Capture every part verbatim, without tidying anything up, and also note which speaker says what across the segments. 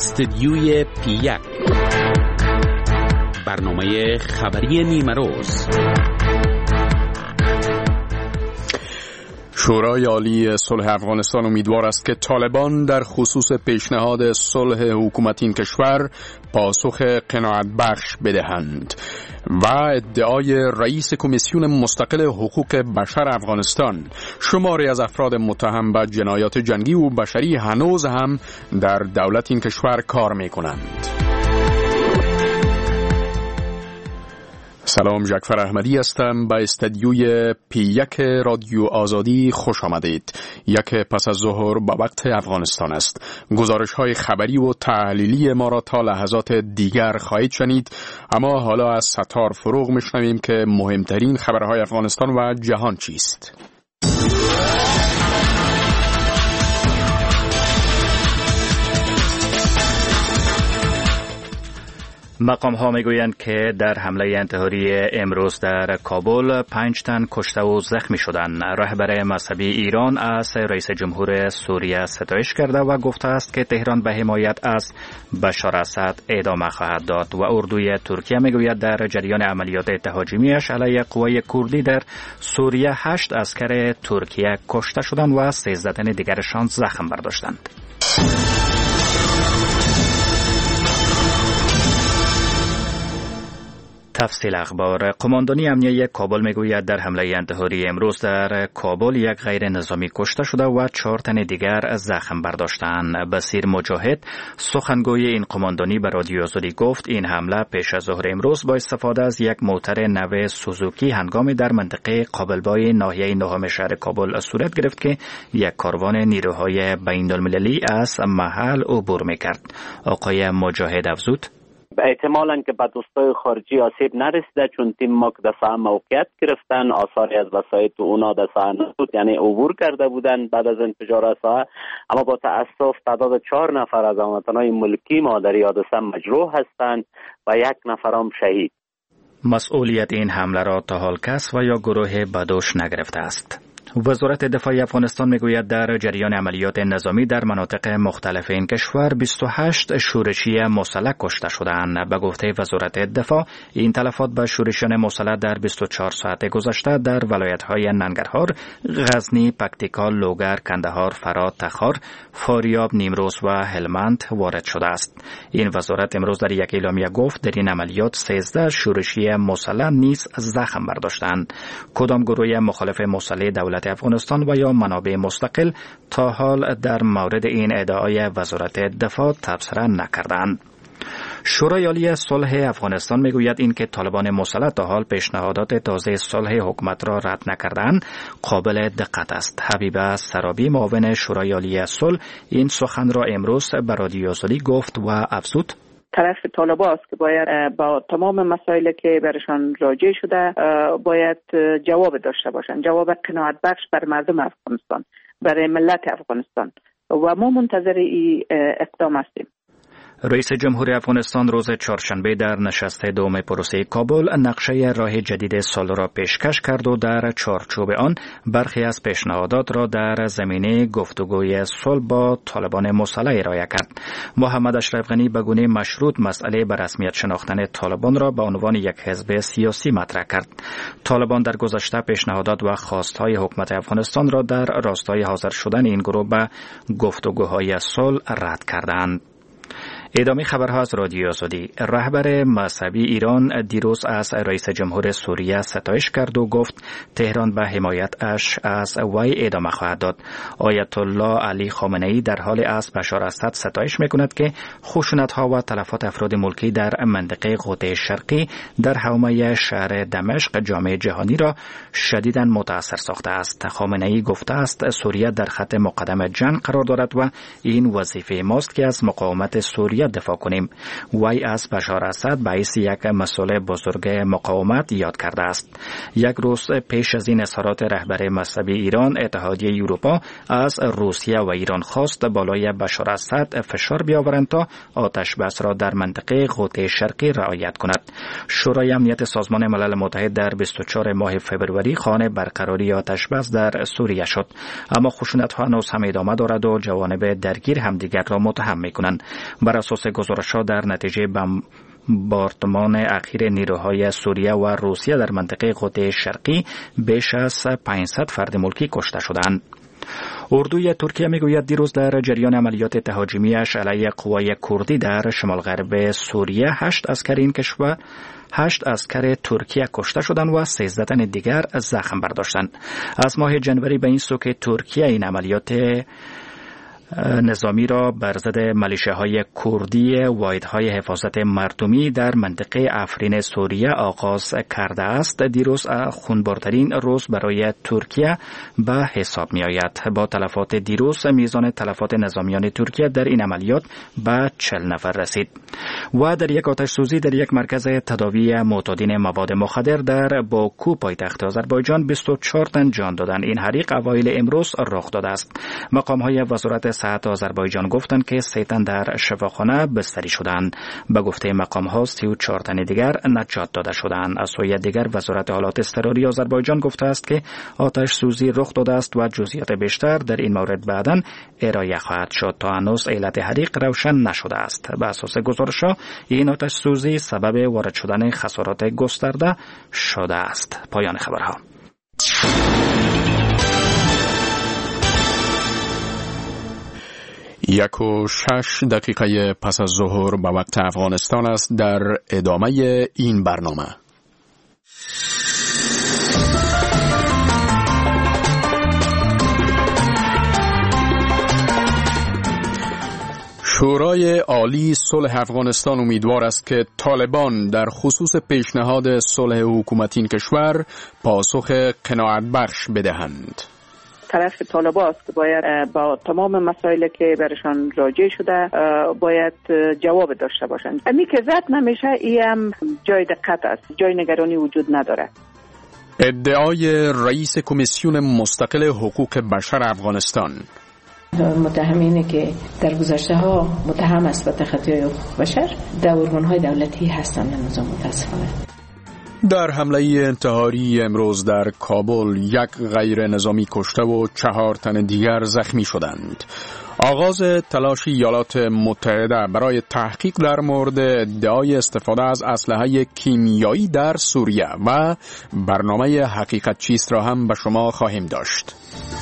Speaker 1: استدیوی پی یک، برنامه خبری نیمروز.
Speaker 2: شورای عالی صلح افغانستان امیدوار است که طالبان در خصوص پیشنهاد صلح حکومت این کشور پاسخ قناعت بخش بدهند و ادعای رئیس کمیسیون مستقل حقوق بشر افغانستان شماری از افراد متهم به جنایات جنگی و بشری هنوز هم در دولت این کشور کار می‌کنند. سلام، جعفر احمدی هستم. به استدیوی پی یک رادیو آزادی خوش آمدید. یک پس از ظهر با وقت افغانستان است. گزارش های خبری و تحلیلی ما را تا لحظات دیگر خواهید شنید، اما حالا از ستار فروغ میشنویم که مهمترین خبرهای افغانستان و جهان چیست.
Speaker 3: مقام ها میگویند که در حمله انتحاری امروز در کابل پنج تن کشته و زخمی شدند. رهبر مذهبی ایران از رئیس جمهور سوریه ستایش کرده و گفته است که تهران به حمایت از بشار اسد ادامه خواهد داد و اردوی ترکیه میگوید در جریان عملیات تهاجمیش علیه قوای کردی در سوریه هشت عسکر ترکیه کشته شدند و سیزده تن دیگرشان زخم برداشتند. تفصیل اخبار. قماندانی امنیه کابل میگوید در حمله انتحاری امروز در کابل یک غیر نظامی کشته شده و چهار تن دیگر زخم برداشتند. بصیر مجاهد سخنگوی این قماندانی به رادیو آزادی گفت این حمله پیش از ظهر امروز با استفاده از یک موتر نو سوزوکی هنگامی در منطقه قابلبای ناحیه نهم شهر کابل صورت گرفت که یک کاروان نیروهای بین‌المللی از محل عبور میکرد. آقای مجاهد افزود
Speaker 4: احتمالاً که به دوستای خارجی آسیب نرسیده، چون تیم ما که در ساحه موقعیت گرفتن، آثاری از وسایط اونا در ساحه نبود، یعنی عبور کرده بودن بعد از انفجار از ساحه. اما با تأسف تعداد چهار نفر از هموطنان ملکی ما در این حادثه مجروح هستند و یک نفر هم شهید.
Speaker 3: مسئولیت این حمله را تا حال کس و یا گروه بدوش نگرفته است. وزارت دفاع افغانستان میگوید در جریان عملیات نظامی در مناطق مختلف این کشور بیست و هشت شورشی مسلح کشته شدند. به گفته وزارت دفاع این تلفات به شورشیان مسلح در بیست و چهار ساعت گذشته در ولایت‌های ننگرهار، غزنی، پکتیکا، لوگر، کندهار، فرات، تخار، فاریاب، نیمروز و هلمند وارد شده است. این وزارت امروز در یک اعلامیه گفت در این عملیات سیزده شورشی مسلح نیز زخم برداشتند. کدام گروه مخالف مسلح دولت افغانستان و یا منابع مستقل تا حال در مورد این ادعای وزارت دفاع تبصره نکردند. شورای عالی صلح افغانستان میگوید این که طالبان مسلح تا حال پیشنهادات تازه صلح حکومت را رد نکردند قابل دقت است. حبیبه سرابی معاون شورای عالی صلح این سخن را امروز به رادیو آزادی گفت و افزود
Speaker 5: طرف طالبا است که باید با تمام مسائلی که برشان راجع شده باید جواب داشته باشند، جواب قناعت بخش بر مردم افغانستان، برای ملت افغانستان، و ما منتظر این اقدام هستیم.
Speaker 3: رئیس جمهور افغانستان روز چهارشنبه در نشست دوم پروسه کابل نقشه راه جدید صلح را پیشکش کرد و در چارچوب آن برخی از پیشنهادات را در زمینه گفتگوی صلح با طالبان مسلح ارائه کرد. محمد اشرف غنی به گونه مشروط مسئله به رسمیت شناختن طالبان را به عنوان یک حزب سیاسی مطرح کرد. طالبان در گذشته پیشنهادات و خواستهای حکومت افغانستان را در راستای حاضر شدن این گروه به گفتگوهای صلح رد کردند. ادامه خبرها از رادیو آزادی. رهبر مذهبی ایران دیروز از رئیس جمهور سوریه ستایش کرد و گفت تهران به حمایتش از وی ادامه خواهد داد. آیت الله علی خامنه‌ای در حال از بشار اسد ستایش میکند که خشونت‌ها و تلفات افراد ملکی در منطقه غوطه شرقی در حومه شهر دمشق جامعه جهانی را شدیداً متاثر ساخته است. خامنه‌ای گفته است سوریه در خط مقدم جنگ قرار دارد و این وظیفه ماست که از مقاومت سوریه دفاع کنیم. وی از بشار اسد به حیث یک مسئول بزرگ مقاومت یاد کرده است. یک روز پیش از این اظهارات رهبر مذهبی ایران، اتحادیه اروپا از روسیه و ایران خواست بالای بشار اسد فشار بیاورند تا آتش بس را در منطقه غوطه شرقی رعایت کند. شورای امنیت سازمان ملل متحد در بیست و چهارم ماه فوریه خواهان برقراری آتش بس در سوریه شد، اما خشونت‌ها هنوز هم ادامه دارد و جوانب درگیر همدیگر را متهم می‌کنند. بر اساس گزارش‌ها در نتیجه بمباردمان اخیر نیروهای سوریه و روسیه در منطقه غده شرقی بیش از پانصد فرد ملکی کشته شدند. اردوی ترکیه میگوید دیروز در جریان عملیات تهاجمیش علیه قوای کردی در شمال غرب سوریه هشت اسکر این کشور هشت اسکر ترکیه کشته شدند و سیزده تن دیگر زخم برداشتند. از ماه جنوری به این سو که ترکیه این عملیات نظامی را بر ضد ملیشه‌های کردی واحدهای حفاظت مردمی در منطقه افرین سوریه آغاز کرده است. دیروز خونبارترین روز برای ترکیه به حساب می آید. با تلفات دیروز میزان تلفات نظامیان ترکیه در این عملیات به چهل نفر رسید. و در یک آتش سوزی در یک مرکز تداوی معتادین مواد مخدر در باکو پایتخت آذربایجان بیست و چهار تن جان دادند. این حریق اوایل امروز رخ داده است. مقام‌های وزارت صحت آذربایجان گفتند که سه تن در شفاخانه بستری شدند. به گفته مقام‌ها سی و چهار تن دیگر نجات داده شدند. از سوی دیگر وزارت حالات اضطراری آذربایجان گفته است که آتش سوزی رخ داده است و جزئیات بیشتر در این مورد بعداً ارائه خواهد شد. تا هنوز علت حریق روشن نشده است. به اساس گزارش‌ها این آتش سوزی سبب وارد شدن خسارات گسترده شده است. پایان خبرها.
Speaker 2: یک و شش دقیقه پس از ظهر به وقت افغانستان است. در ادامه این برنامه شورای عالی صلح افغانستان امیدوار است که طالبان در خصوص پیشنهاد صلح حکومتی این کشور پاسخ قناعت بخش بدهند.
Speaker 5: طرف طالبان است که باید با تمام مسائلی که برشان راجع شده باید جواب داشته باشند. امی که زد نمیشه ای هم جای دقت است، جای نگرانی وجود نداره.
Speaker 2: ادعای رئیس کمیسیون مستقل حقوق بشر افغانستان.
Speaker 6: متهمینه که در گذشته ها متهم است به تخطی حقوق بشر در ارگان‌های دولتی هستند نظام متاسفانه.
Speaker 2: در حمله انتحاری امروز در کابل یک غیر نظامی کشته و چهار تن دیگر زخمی شدند. آغاز تلاش ایالات متحده برای تحقیق در مورد ادعای استفاده از اسلحه کیمیایی در سوریه و برنامه حقیقت چیست را هم به شما خواهیم داشت.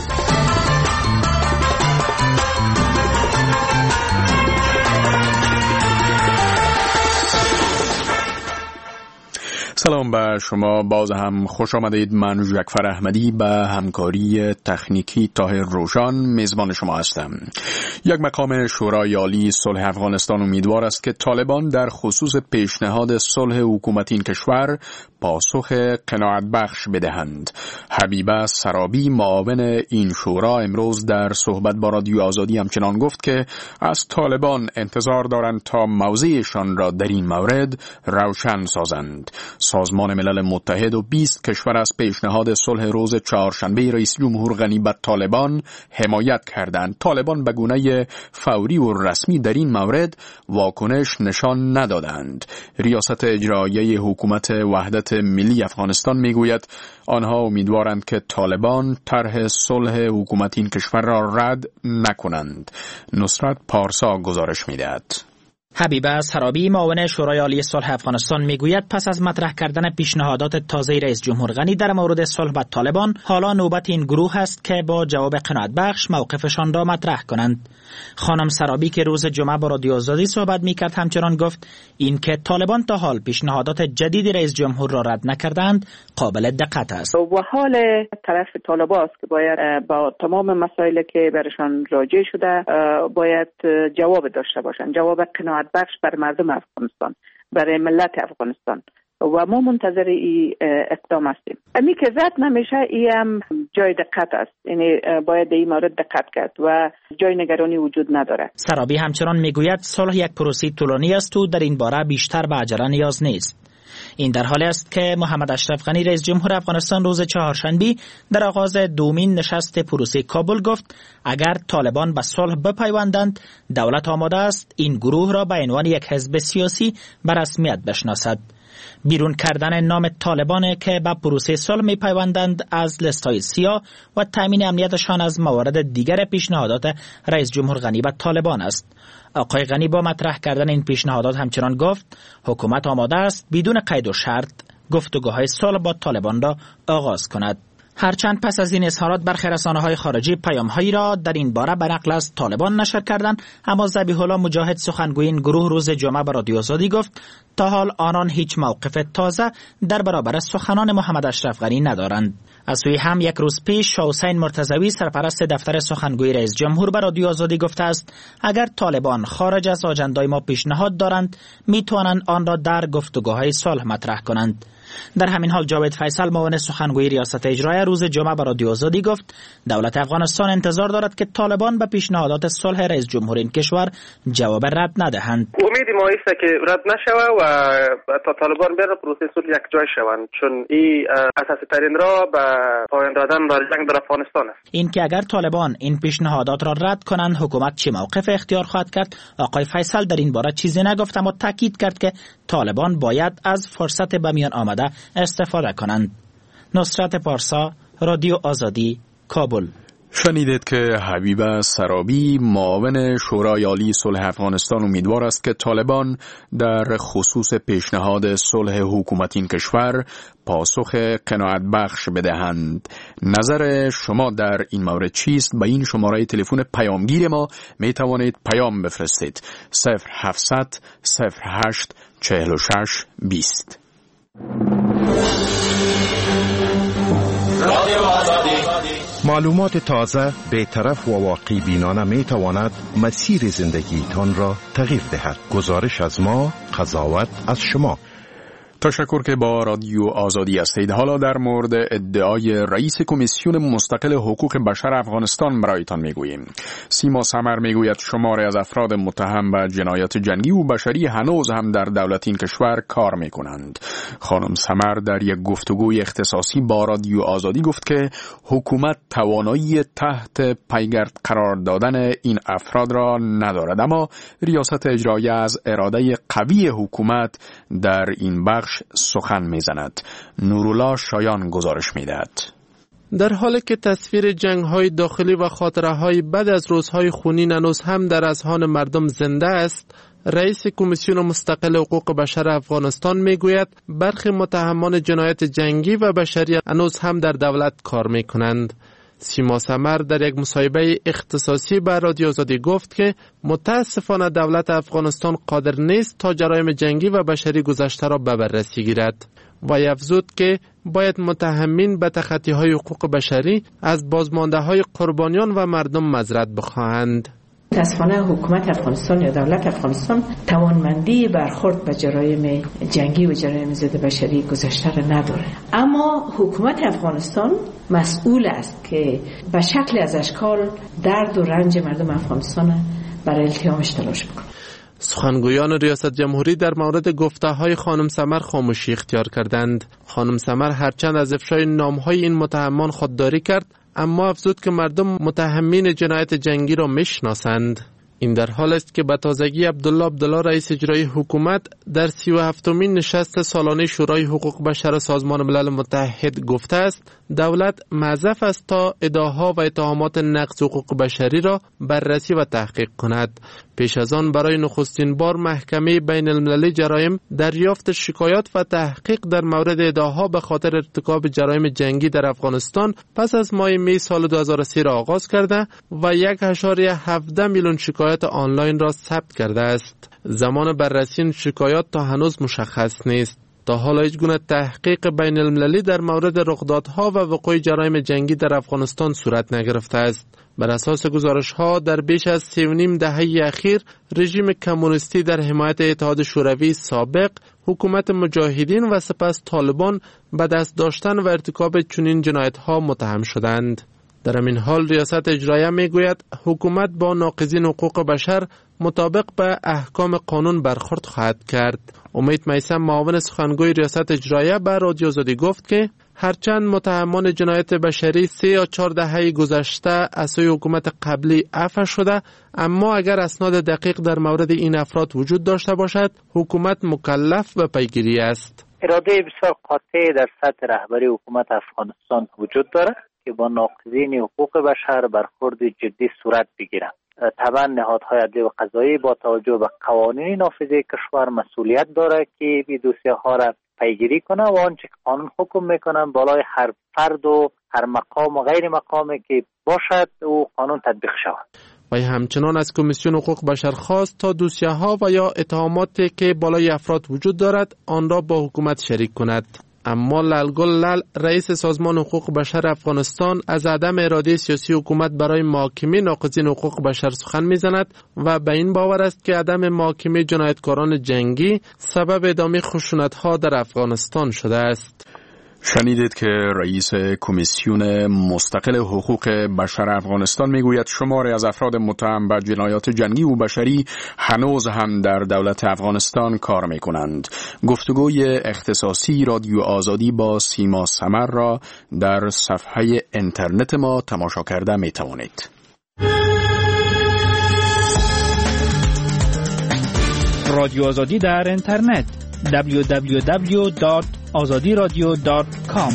Speaker 2: سلام به شما، باز هم خوش آمدید. من جعفر احمدی به همکاری تکنیکی طاهر روشان میزبان شما هستم. یک مقام شورای عالی صلح افغانستان امیدوار است که طالبان در خصوص پیشنهاد صلح حکومتی این کشور پاسخ قناعت بخش بدهند. حبیبه سرابی معاون این شورا امروز در صحبت با رادیو آزادی همچنان گفت که از طالبان انتظار دارند تا موضعشان را در این مورد روشن سازند. سازمان ملل متحد و بیست کشور از پیشنهاد صلح روز چهارشنبه رئیس جمهور غنی به طالبان حمایت کردند. طالبان به گونه فوری و رسمی در این مورد واکنش نشان ندادند. ریاست اجرایی حکومت وحدت ملی افغانستان میگوید آنها امیدوارند که طالبان طرح صلح حکومتی این کشور را رد نکنند. نصرت پارسا گزارش میدهد.
Speaker 7: حبیبه سرابی معاون شورای عالی صلح افغانستان میگوید پس از مطرح کردن پیشنهادات تازه رئیس جمهور غنی در مورد صلح با طالبان، حالا نوبت این گروه است که با جواب قناعت بخش موقفشان را مطرح کنند. خانم سرابی که روز جمعه با رادیو آزادی صحبت میکرد همچنان گفت این که طالبان تا حال پیشنهادات جدید رئیس جمهور را رد نکردند قابل دقت است.
Speaker 5: و حال طرف طالبان است که باید با تمام مسائلی که برشان راجع شده باید جواب داشته باشند، جواب قناعت بخش بر مردم افغانستان، برای ملت افغانستان، و ما منتظر این اقدام هستیم. امی که زد نمیشه ای هم جای دقت است، یعنی باید این مورد دقت کرد و جای نگرانی وجود نداره.
Speaker 7: سرابی همچنان میگوید صلح یک پروسه طولانی است و در این باره بیشتر به عجله نیاز نیست. این در حالی است که محمد اشرف غنی رئیس جمهور افغانستان روز چهارشنبه در آغاز دومین نشست پروسه کابل گفت اگر طالبان به صلح بپیوندند دولت آماده است این گروه را به عنوان یک حزب سیاسی به رسمیت بشناسد. بیرون کردن نام طالبان که به پروسه صلح می‌پیوندند از لیست‌های سیاه و تامین امنیتشان از موارد دیگر پیشنهادات رئیس جمهور غنی به طالبان است. آقای غنی با مطرح کردن این پیشنهادات همچنان گفت حکومت آماده است بدون قید و شرط گفتگوهای صلح با طالبان را آغاز کند. هرچند پس از این اظهارات برخی رسانه‌های خارجی پیام‌هایی را در این باره به نقل از طالبان نشر کردند، اما ذبیح الله مجاهد سخنگوی این گروه روز جمعه به رادیو آزادی گفت تا حال آنان هیچ موقف تازه در برابر سخنان محمد اشرف غنی ندارند. از سوی هم یک روز پیش شاه حسین مرتضوی سرپرست دفتر سخنگوی رئیس جمهور به رادیو آزادی گفته است اگر طالبان خارج از آجندای ما پیشنهاد دارند میتوانند آن را در گفتگوهای صلح مطرح کنند. در همین حال جاوید فیصل معاون سخنگوی ریاست اجرایی روز جمعه به رادیو آزادی گفت دولت افغانستان انتظار دارد که طالبان به پیشنهادات صلح رئیس جمهور این کشور جواب رد ندهند.
Speaker 8: امید ما است که رد نشود و تا طالبان بر پروسه صلح یک جای شوند، چون این اساسی ترین راه به پایان دادن در جنگ در افغانستان است.
Speaker 7: این که اگر طالبان این پیشنهادات را رد کنند حکومت چه موقف اختیار خواهد کرد، آقای فیصل در این باره چیزی نگفت، اما تاکید کرد که طالبان باید از فرصت به میان آمده استفاده کنند. نصرت پارسا، رادیو آزادی، کابل.
Speaker 2: شنیدید که حبیب سرابی معاون شورای عالی صلح افغانستان امیدوار است که طالبان در خصوص پیشنهاد صلح حکومت این کشور پاسخ قناعت بخش بدهند. نظر شما در این مورد چیست؟ به این شماره تلفن پیامگیر ما می توانید پیام بفرستید. صفر هفتصد صفر هشت چهل و شش بیست.
Speaker 9: معلومات تازه، بی‌طرف و واقعی بینانه می تواند مسیر زندگی تان را تغییر دهد. گزارش از ما، قضاوت از شما.
Speaker 2: تشکر که با رادیو آزادی هستید. حالا در مورد ادعای رئیس کمیسیون مستقل حقوق بشر افغانستان برایتان میگوییم. سیما سمر میگوید شماری از افراد متهم به جنایت جنگی و بشری هنوز هم در دولت این کشور کار میکنند. خانم سمر در یک گفتگوی اختصاصی با رادیو آزادی گفت که حکومت توانایی تحت پیگرد قرار دادن این افراد را ندارد، اما ریاست اجرایی از اراده قوی حکومت در این بخش سخن میزند. نورالله شایان گزارش میدهد.
Speaker 10: در حالی که تصویر جنگ‌های داخلی و خاطره‌های بد از روزهای خونین هنوز هم در اذهان مردم زنده است، رئیس کمیسیون مستقل حقوق بشر افغانستان میگوید برخی متهمان جنایت جنگی و بشری هنوز هم در دولت کار میکنند. سیما سمر در یک مصاحبه اختصاصی به رادیو آزادی گفت که متاسفانه دولت افغانستان قادر نیست تا جرایم جنگی و بشری گذشته را به بررسی گیرد و افزود که باید متهمین به تخطی‌های حقوق بشری از بازمانده‌های قربانیان و مردم معذرت بخواهند.
Speaker 6: متاسفانه حکومت افغانستان یا دولت افغانستان توانمندی برخورد به جرایم جنگی و جرایم ضد بشری گذشته را نداره، اما حکومت افغانستان مسئول است که به شکل از اشکال درد و رنج مردم افغانستان برای التیامش تلاش بکنه.
Speaker 10: سخنگویان ریاست جمهوری در مورد گفته‌های خانم سمر خاموشی اختیار کردند. خانم سمر هرچند از افشای نام‌های این متهمان خودداری کرد، اما افزود که مردم متهمین جنایت جنگی را میشناسند. این در حال است که به تازگی عبدالله عبدالله رئیس اجرایی حکومت در سی و هفتمین نشست سالانه شورای حقوق بشر سازمان ملل متحد گفته است دولت معذف است تا ادعاها و اتهامات نقض حقوق بشری را بررسی و تحقیق کند. پیش از آن برای نخستین بار محکمه بین المللی جرایم دریافت شکایات و تحقیق در مورد ادعاها به خاطر ارتکاب جرایم جنگی در افغانستان پس از ماه می سال دو هزار و سه را آغاز کرده و یک ممیز هفت میلیون شکایات آنلاین را ثبت کرده است. زمان بررسی این شکایات تا هنوز مشخص نیست. تا حالا هیچ گونه تحقیق بین المللی در مورد رخدادها و وقوع جرایم جنگی در افغانستان صورت نگرفته است. بر اساس گزارش‌ها در بیش از سه و نیم دهه اخیر رژیم کمونیستی در حمایت اتحاد شوروی سابق، حکومت مجاهدین و سپس طالبان به دست داشتن و ارتکاب چنین جنایت‌ها متهم شدند. در این حال ریاست اجرایی میگوید حکومت با ناقضین حقوق بشر مطابق به احکام قانون برخورد خواهد کرد. امید میثم معاون سخنگوی ریاست اجرایی به رادیو آزادی گفت که هرچند متهمان جنایت بشری سه یا چهار دهه گذشته از سوی حکومت قبلی عفو شده، اما اگر اسناد دقیق در مورد این افراد وجود داشته باشد، حکومت مکلف به پیگیری است.
Speaker 11: اراده بسیار قاطع در سطح رهبری حکومت افغانستان وجود دارد که با ناقضین حقوق بشر برخورد جدی صورت بگیرند. طبعا نهادهای عدلی و قضایی با توجه به قوانین نافذه کشور مسئولیت داره که این دوسیه ها را پیگیری کنه و آنچه قانون حکم میکنن بالای هر فرد و هر مقام و غیر مقامی که باشد او قانون تطبیق شود.
Speaker 10: و همچنان از کمیسیون حقوق بشر خواست تا دوسیه ها و یا اتهاماتی که بالای افراد وجود دارد آن را با حکومت شریک کند. اما للگل لل رئیس سازمان حقوق بشر افغانستان از عدم اراده سیاسی حکومت برای محاکمه ناقضین حقوق بشر سخن میزند و به این باور است که عدم محاکمه جنایتکاران جنگی سبب ادامه خشونت‌ها در افغانستان شده است.
Speaker 2: شنیدید که رئیس کمیسیون مستقل حقوق بشر افغانستان میگوید شماری از افراد متهم به جنایات جنگی و بشری هنوز هم در دولت افغانستان کار میکنند. گفتگوی اختصاصی رادیو آزادی با سیما سمر را در صفحه اینترنت ما تماشا کرده میتوانید.
Speaker 7: رادیو آزادی در اینترنت دبلیو دبلیو دبلیو دات آزادی رادیو دات کام.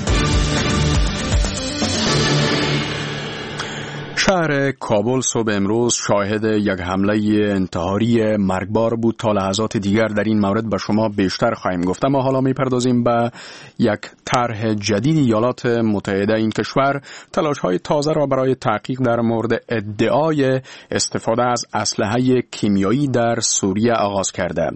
Speaker 2: شهر کابل صبح امروز شاهد یک حمله انتحاری مرگبار بود. تا لحظات دیگر در این مورد به شما بیشتر خواهیم گفت، اما حالا میپردازیم به یک طرح جدید ایالات متحده. این کشور تلاش‌های تازه را برای تحقیق در مورد ادعای استفاده از اسلحه کیمیایی در سوریه آغاز کرده.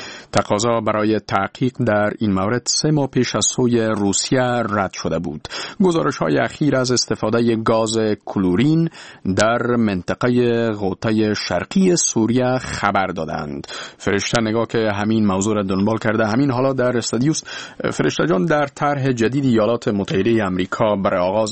Speaker 2: تقاضا برای تحقیق در این مورد سه ماه پیش از سوی روسیه رد شده بود. گزارش‌های اخیر از استفاده گاز کلورین در منطقه غوطه شرقی سوریه خبر دادند. فرشته نگاه که همین موضوع را دنبال کرده همین حالا در استودیوس. فرشته جان، در طرح جدید ایالات متحده آمریکا برای آغاز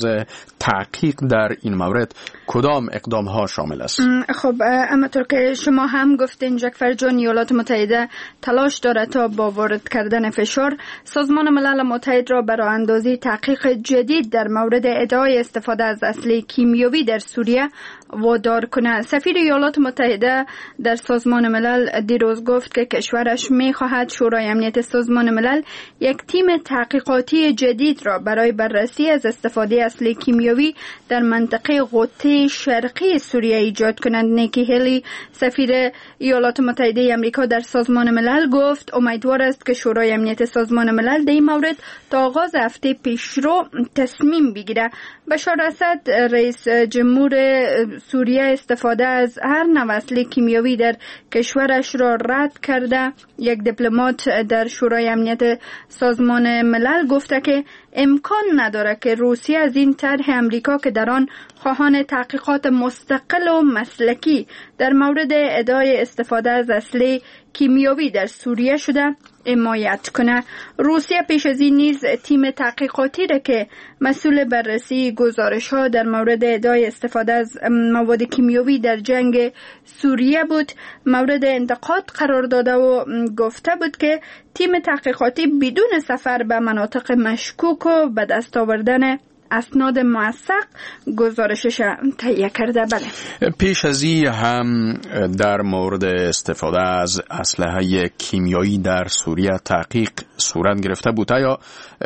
Speaker 2: تحقیق در این مورد کدام اقدام‌ها شامل است؟
Speaker 12: خب همونطور که شما هم گفتین جعفر جان، ایالات متحده تلاش دارد تا با وارد کردن فشار سازمان ملل متحد را برای اندازی تحقیق جدید در مورد ادعای استفاده از اسلحه کیمیایی در سوریه وادار کنه. سفیر ایالات متحده در سازمان ملل دیروز گفت که کشورش می‌خواهد شورای امنیت سازمان ملل یک تیم تحقیقاتی جدید را برای بررسی از استفاده اسلحه کیمیایی در منطقه غوطه شرقی سوریه ایجاد کنند. نیکی هلی سفیر ایالات متحده آمریکا در سازمان ملل گفت امیدوار است که شورای امنیت سازمان ملل در این مورد تا آغاز هفته پیشرو تصمیم بگیره. بشار اسد رئیس جمهور سوریه استفاده از هر نوع اسلحه کیمیایی در کشورش را رد کرده. یک دیپلمات در شورای امنیت سازمان ملل گفته که امکان نداره که روسیه از این طرح امریکا که در آن خواهان تحقیقات مستقل و مسلکی در مورد ادعای استفاده از اسلحه کیمیایی در سوریه شده حمایت کنه. روسیه پیش از این نیز تیم تحقیقاتی را که مسئول بررسی گزارش ها در مورد ادعای استفاده از مواد کیمیایی در جنگ سوریه بود مورد انتقاد قرار داده و گفته بود که تیم تحقیقاتی بدون سفر به مناطق مشکوک و به دست آوردن اسناد موثق گزارشش تهیه کرده. بله.
Speaker 2: پیش از این هم در مورد استفاده از اسلحه کیمیایی در سوریه تحقیق صورت گرفته بود. یا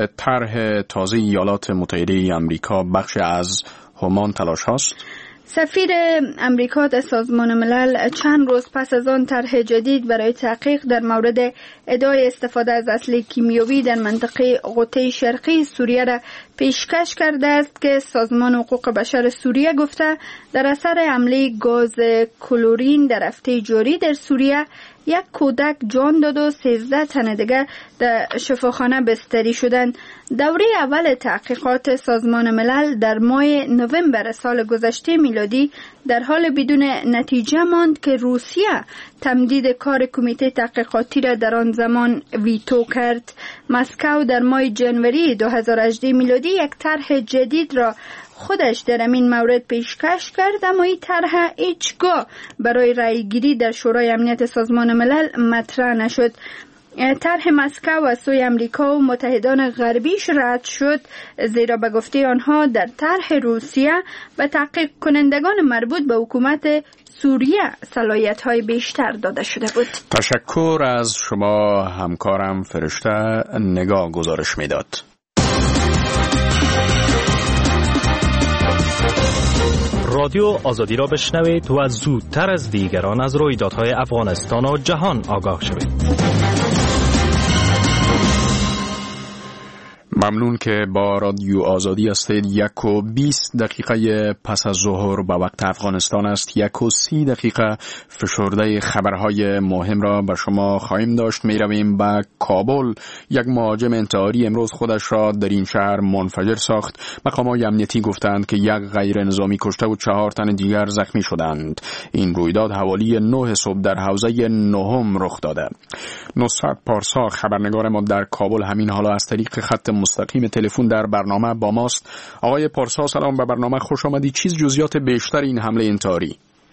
Speaker 2: طرح تازه ایالات متحده آمریکا بخش از همان تلاش هاست؟
Speaker 12: سفیر امریکا در سازمان ملل چند روز پس از آن طرح جدید برای تحقیق در مورد ادعای استفاده از اسلحه کیمیایی در منطقه غوطه شرقی سوریه را پیشکش کرده است که سازمان حقوق بشر سوریه گفته در اثر حمله گاز کلورین در هفته جاری در سوریه یک کودک جان داد و سیزده تن دیگر در شفاخانه بستری شدند. دوره اول تحقیقات سازمان ملل در ماه نوامبر سال گذشته میلادی در حال بدون نتیجه ماند که روسیه تمدید کار کمیته تحقیقاتی را در آن زمان ویتو کرد. مسکو در ماه جنوری دو هزار و هجده میلادی یک طرح جدید را خودش در این مورد پیشکش کرد، اما این طرح هیچگاه برای رأی گیری در شورای امنیت سازمان ملل مطرح نشد. طرح مسکو و سوی امریکا و متحدان غربیش رد شد، زیرا به گفته آنها در طرح روسیه به تحقیق کنندگان مربوط به حکومت سوریه صلاحیت‌های بیشتر داده شده بود.
Speaker 2: تشکر از شما همکارم فرشته نگاه گزارش میداد.
Speaker 13: رادیو آزادی را بشنوید و زودتر از دیگران از رویدادهای افغانستان و جهان آگاه شوید.
Speaker 2: ممنون که با رادیو آزادی هستید. یک و بیست دقیقه پس از ظهر به وقت افغانستان است. یک و سی دقیقه فشرده خبرهای مهم را به شما خواهیم داشت. می رویم به کابل. یک مهاجم انتحاری امروز خودش را در این شهر منفجر ساخت. مقامات امنیتی گفتند که یک غیر نظامی کشته و چهار تن دیگر زخمی شدند. این رویداد حوالی نه صبح در حوزه نهم رخ داده. نصرت پارسا خبرنگار ما در کابل همین حالا از طریق خط مستقیم تلفن در برنامه با ماست. آقای پارسا سلام، به برنامه خوش آمدید. چیز جزئیات بیشتر این حمله انتحاری؟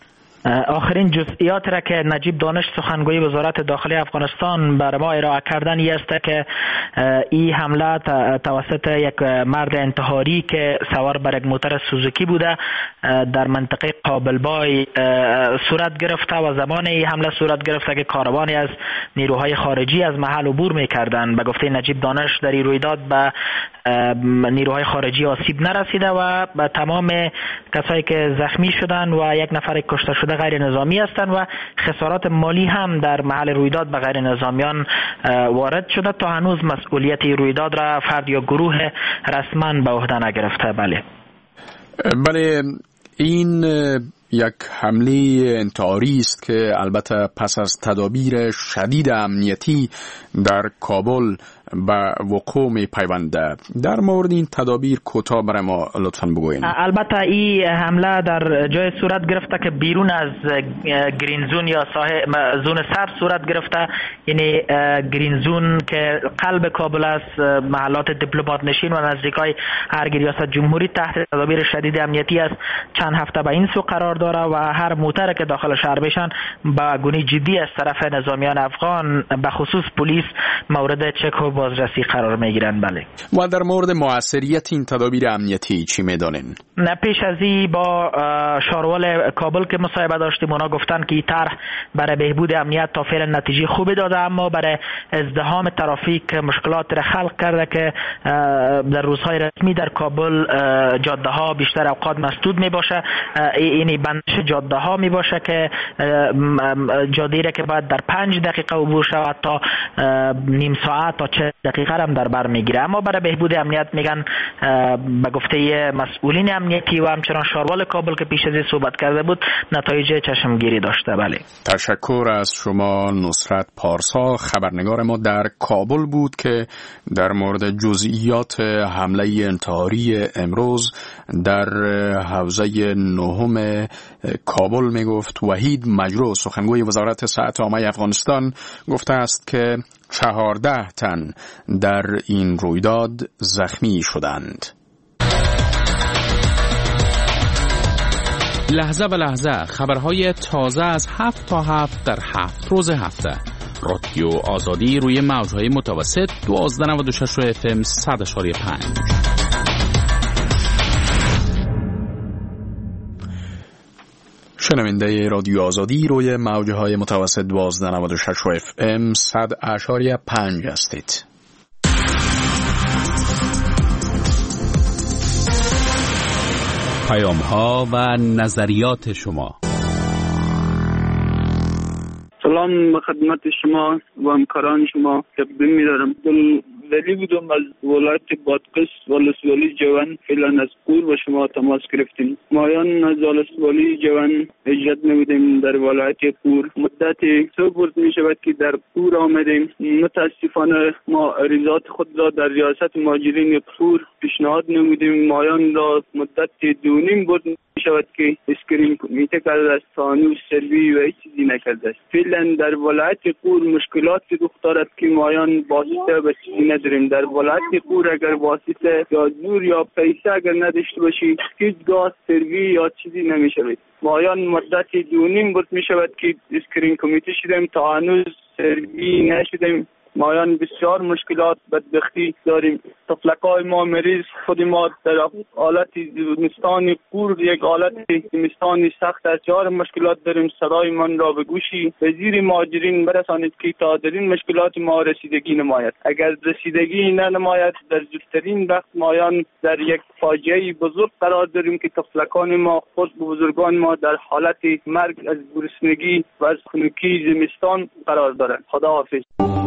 Speaker 7: آخرین جزئیات را که نجیب دانش سخنگوی وزارت داخلی افغانستان بر ما ارائه کردن است که این حمله توسط یک مرد انتحاری که سوار بر یک موتر سوزوکی بوده در منطقه قابلبای صورت گرفته و زمان این حمله صورت گرفته که کاروانی از نیروهای خارجی از محل عبور می‌کردند. به گفته نجیب دانش در این رویداد به نیروهای خارجی آسیب نرسیده و به تمام کسایی که زخمی شدند و یک نفر کشته شده غیر نظامی هستند و خسارات مالی هم در محل رویداد به غیر نظامیان وارد شده. تا هنوز مسئولیت رویداد را فرد یا گروه رسما به عهده نگرفته. بله
Speaker 2: بله، این یک حمله انتحاری است که البته پس از تدابیر شدید امنیتی در کابل به وقوع می پیونده. در مورد این تدابیر کوتاه برای ما لطفاً بگوین.
Speaker 7: البته این حمله در جای صورت گرفته که بیرون از گرین زون یا زون سبز صورت گرفته، یعنی گرین زون که قلب کابل است، محلات دیپلمات نشین و نزدیکای هر ریاست جمهوری تحت تدابیر شدید امنیتی است. چند هفته به این سو قرار داره و هر موتر که داخل شهر بشن با گونه جدی از طرف نظامیان افغان به خصوص پلیس مورد چک و بازرسی قرار میگیرن. بله.
Speaker 2: و در مورد موثریت این تدابیر امنیتی چی میدانین؟
Speaker 7: نه، پیش از این با شاروال کابل که مصاحبه داشتیم اونا گفتن که این طرح برای بهبود امنیت تا فعلا نتیجه خوبی داده، اما برای ازدحام ترافیک مشکلات را خلق کرده که در روزهای رسمی در کابل جاده ها بیشتر اوقات مسدود می باشه. یعنی بندش جاده ها می باشه که جاده را که باید در پنج دقیقه عبور شود تا نیم ساعت تا چه دقیقه هم در بر میگیره. اما برای بهبود امنیت میگن به گفته مسئولین امنیتی و همچنان شاروال کابل که پیش از این صحبت کرده بود نتایج چشمگیری داشته. بله.
Speaker 2: تشکر از شما نصرت پارسا. خبرنگار ما در کابل بود که در مورد جزئیات حمله انتحاری امروز در حوزه نهم کابل میگفت. وحید مجروح سخنگوی وزارت صحت عامه افغانستان گفته است که چهارده تن در این رویداد زخمی شدند.
Speaker 1: لحظه به لحظه خبرهای تازه از هفت تا هفت در هفت روز هفته. رادیو آزادی روی موجهای متوسط دوازده نود و شش اف ام صد اشاری پنج.
Speaker 2: شنونده رادیو آزادی روی موجهای متوسط دوازده نود و شش اف ام صد اشاری پنج هستید.
Speaker 1: پیام ها و نظریات شما.
Speaker 14: سلام به خدمت شما و همکاران شما. تقدیم می‌دارم. ولی بودم از ولایت بادغیس ولسوالی جوان. فعلا از پور با شما تماس گرفتیم. مایان از ولسوالی جوان هجرت نمودیم در ولایت پور. مدت سه برد می شود که در پور آمدیم. متاسفانه ما عریضات خود را در ریاست مهاجرین پور پیشنهاد نمودیم. مایان را مدت دو نیم برد می شود که اسکرین کمیته کرده است، هنوز سروی و هیچ چیزی نکرده است. فعلا در ولایت پور مشکلات رخ دارد که مایان واسطه به چیزی نداریم. در ولایت پور اگر واسطه یا زور یا پیسه اگر نداشته باشی هیچگاه سروی یا چیزی نمیشود. مایان مدت دو نیم برد می شود که اسکرین کمیته شدیم، تا هنوز سروی نشدیم. مایان بسیار مشکلات بدبختی داریم. طفلکای ما مریض، خود ما در حالت زمستان کور، یک حالت زمستانی سخت است. بسیار مشکلات داریم. صدای من را به گوشی وزیر مهاجرین برسانید که تا در این مشکلات ما رسیدگی نماید. اگر رسیدگی ننماید در زودترین وقت مایان در یک فاجعه بزرگ قرار داریم که طفلکان ما، خود بزرگان ما در حالت مرگ از گرسنگی و از خنکی زمستان قرار دارند. خداحافظ.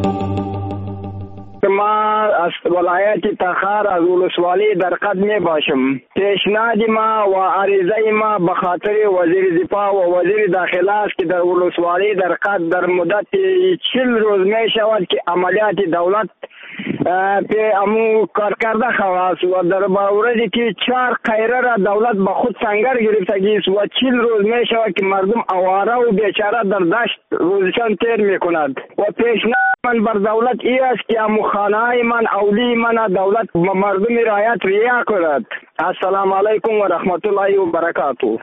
Speaker 15: ما از ولایت تخار از ولسوالی در قد می باشم. پیشنهاد ما و عریضه ما به خاطر وزیر دفاع و وزیر داخله است که در ولسوالی در قد در مدت چل روز می شود که عملیات دولت به امو کار کرده خواست و در باوردی که چهار قیره را دولت به خود سنگر گرفتگی است و چل روز می شود که مردم آواره و بیچاره در دشت روزشان تیر می کند و پیشنهاد من بر دولت ای است که امو خانه من اولی من دولت مردم رعایت رعایت کند. السلام علیکم و رحمت الله و برکاته.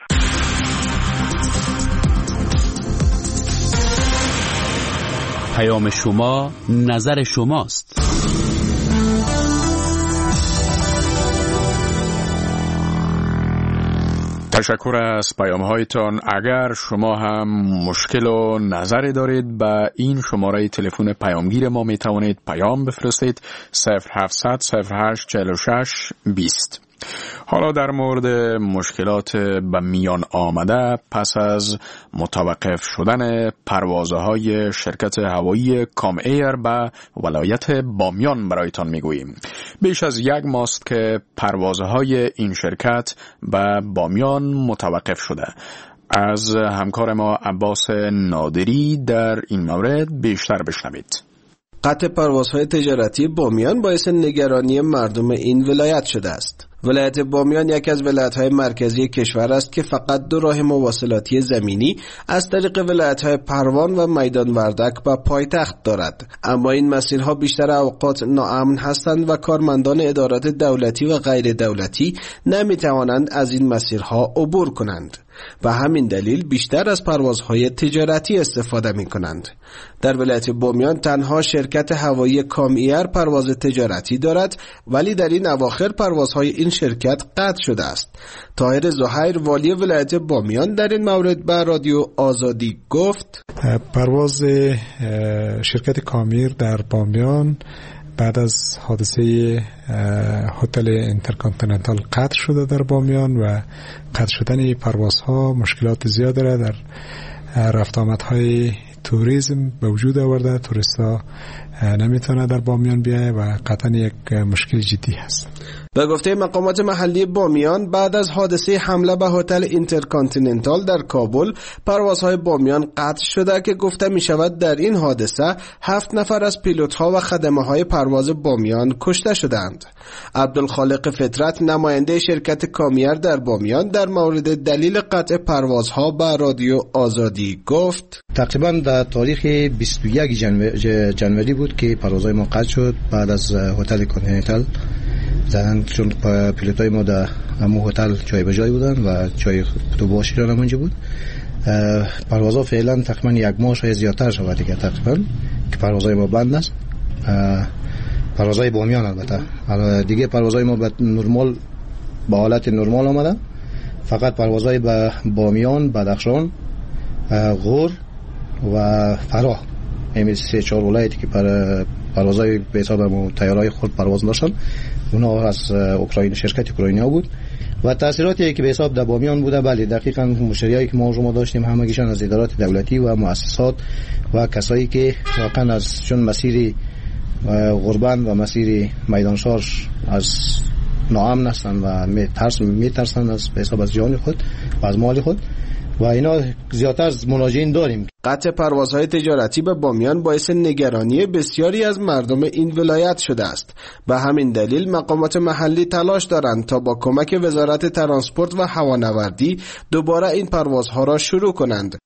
Speaker 1: پیام شما نظر شماست.
Speaker 2: تشکر از پیام هایتان. اگر شما هم مشکل و نظری دارید به این شماره تلفن پیامگیر ما می توانید پیام بفرستید صفر هفتصد صفر هشت چهل و شش بیست. حالا در مورد مشکلات به میان آمده پس از متوقف شدن پروازهای شرکت هوایی کام ایر به ولایت بامیان برایتان میگوییم. بیش از یک ماست که پروازهای این شرکت به بامیان متوقف شده. از همکار ما عباس نادری در این مورد بیشتر بشنوید.
Speaker 16: قطع پروازهای تجارتی بامیان باعث نگرانی مردم این ولایت شده است. ولایت بامیان یکی از ولایت‌های مرکزی کشور است که فقط دو راه مواصلاتی زمینی از طریق ولایت‌های پروان و میدان وردک به پایتخت دارد، اما این مسیرها بیشتر اوقات ناامن هستند و کارمندان ادارات دولتی و غیر دولتی نمی‌توانند از این مسیرها عبور کنند. و همین دلیل بیشتر از پروازهای تجارتی استفاده می کنند. در ولایت بامیان تنها شرکت هوایی کام ایر پرواز تجارتی دارد، ولی در این اواخر پروازهای این شرکت قطع شده است. طاهر زهیر والی ولایت بامیان در این مورد به رادیو آزادی گفت:
Speaker 17: پرواز شرکت کام ایر در بامیان بعد از حادثه هتل اینترکانتیننتال قطع شده در بامیان و قطع شدن پروازها مشکلات زیاد را در رفت آمدهای توریسم به وجود آورده. توریستا نمیتونه در بامیان بیایه و قطعا یک مشکل جدی هست.
Speaker 16: به گفته مقامات محلی بامیان بعد از حادثه حمله به هتل اینترکانتیننتال در کابل پروازهای بامیان قطع شده که گفته می شود در این حادثه هفت نفر از پیلوت‌ها و خدمه‌های پرواز بامیان کشته شدند. عبدالخالق فطرت نماینده شرکت کام ایر در بامیان در مورد دلیل قطع پروازها به رادیو آزادی گفت:
Speaker 18: تقریبا در تاریخ بیست و یک جنوری بود که پروازهای ما قطع شد بعد از هتل کانتیننتال. زدن چون پیلوتای ما در همون هتل جای به جای بودن و جای تو باشی را نمونجه بود. پروازها فعلا تقریبا یک ماه شاید زیادتر شود دیگه تقریبا که پروازهای ما بند است. پروازهای بامیان البته دیگه پروازهای ما به نرمال به حالت نرمال آمده. فقط پروازهای به بامیان، بدخشان، غور و فراه، همین سه چهار ولایتی که پر پروازهای به حساب تیارهای خود پرواز داشتن اونا از اوکراین، شرکت اوکراینیا بود و تاثیراتی که به حساب در بامیان بوده. بله دقیقاً مشتریایی که ما شما داشتیم همگیشان از ادارات دولتی و مؤسسات و کسایی که واقعا از چون مسیر غربند و مسیر میدانشار از ناامن هستند و میترسن میترسن از به حساب از جان خود و از مال خود و اینا زیادتر از مراجعین داریم.
Speaker 16: قطع پروازهای تجارتی به بامیان باعث نگرانی بسیاری از مردم این ولایت شده است. به همین دلیل مقامات محلی تلاش دارند تا با کمک وزارت ترانسپورت و هوانوردی دوباره این پروازها را شروع کنند.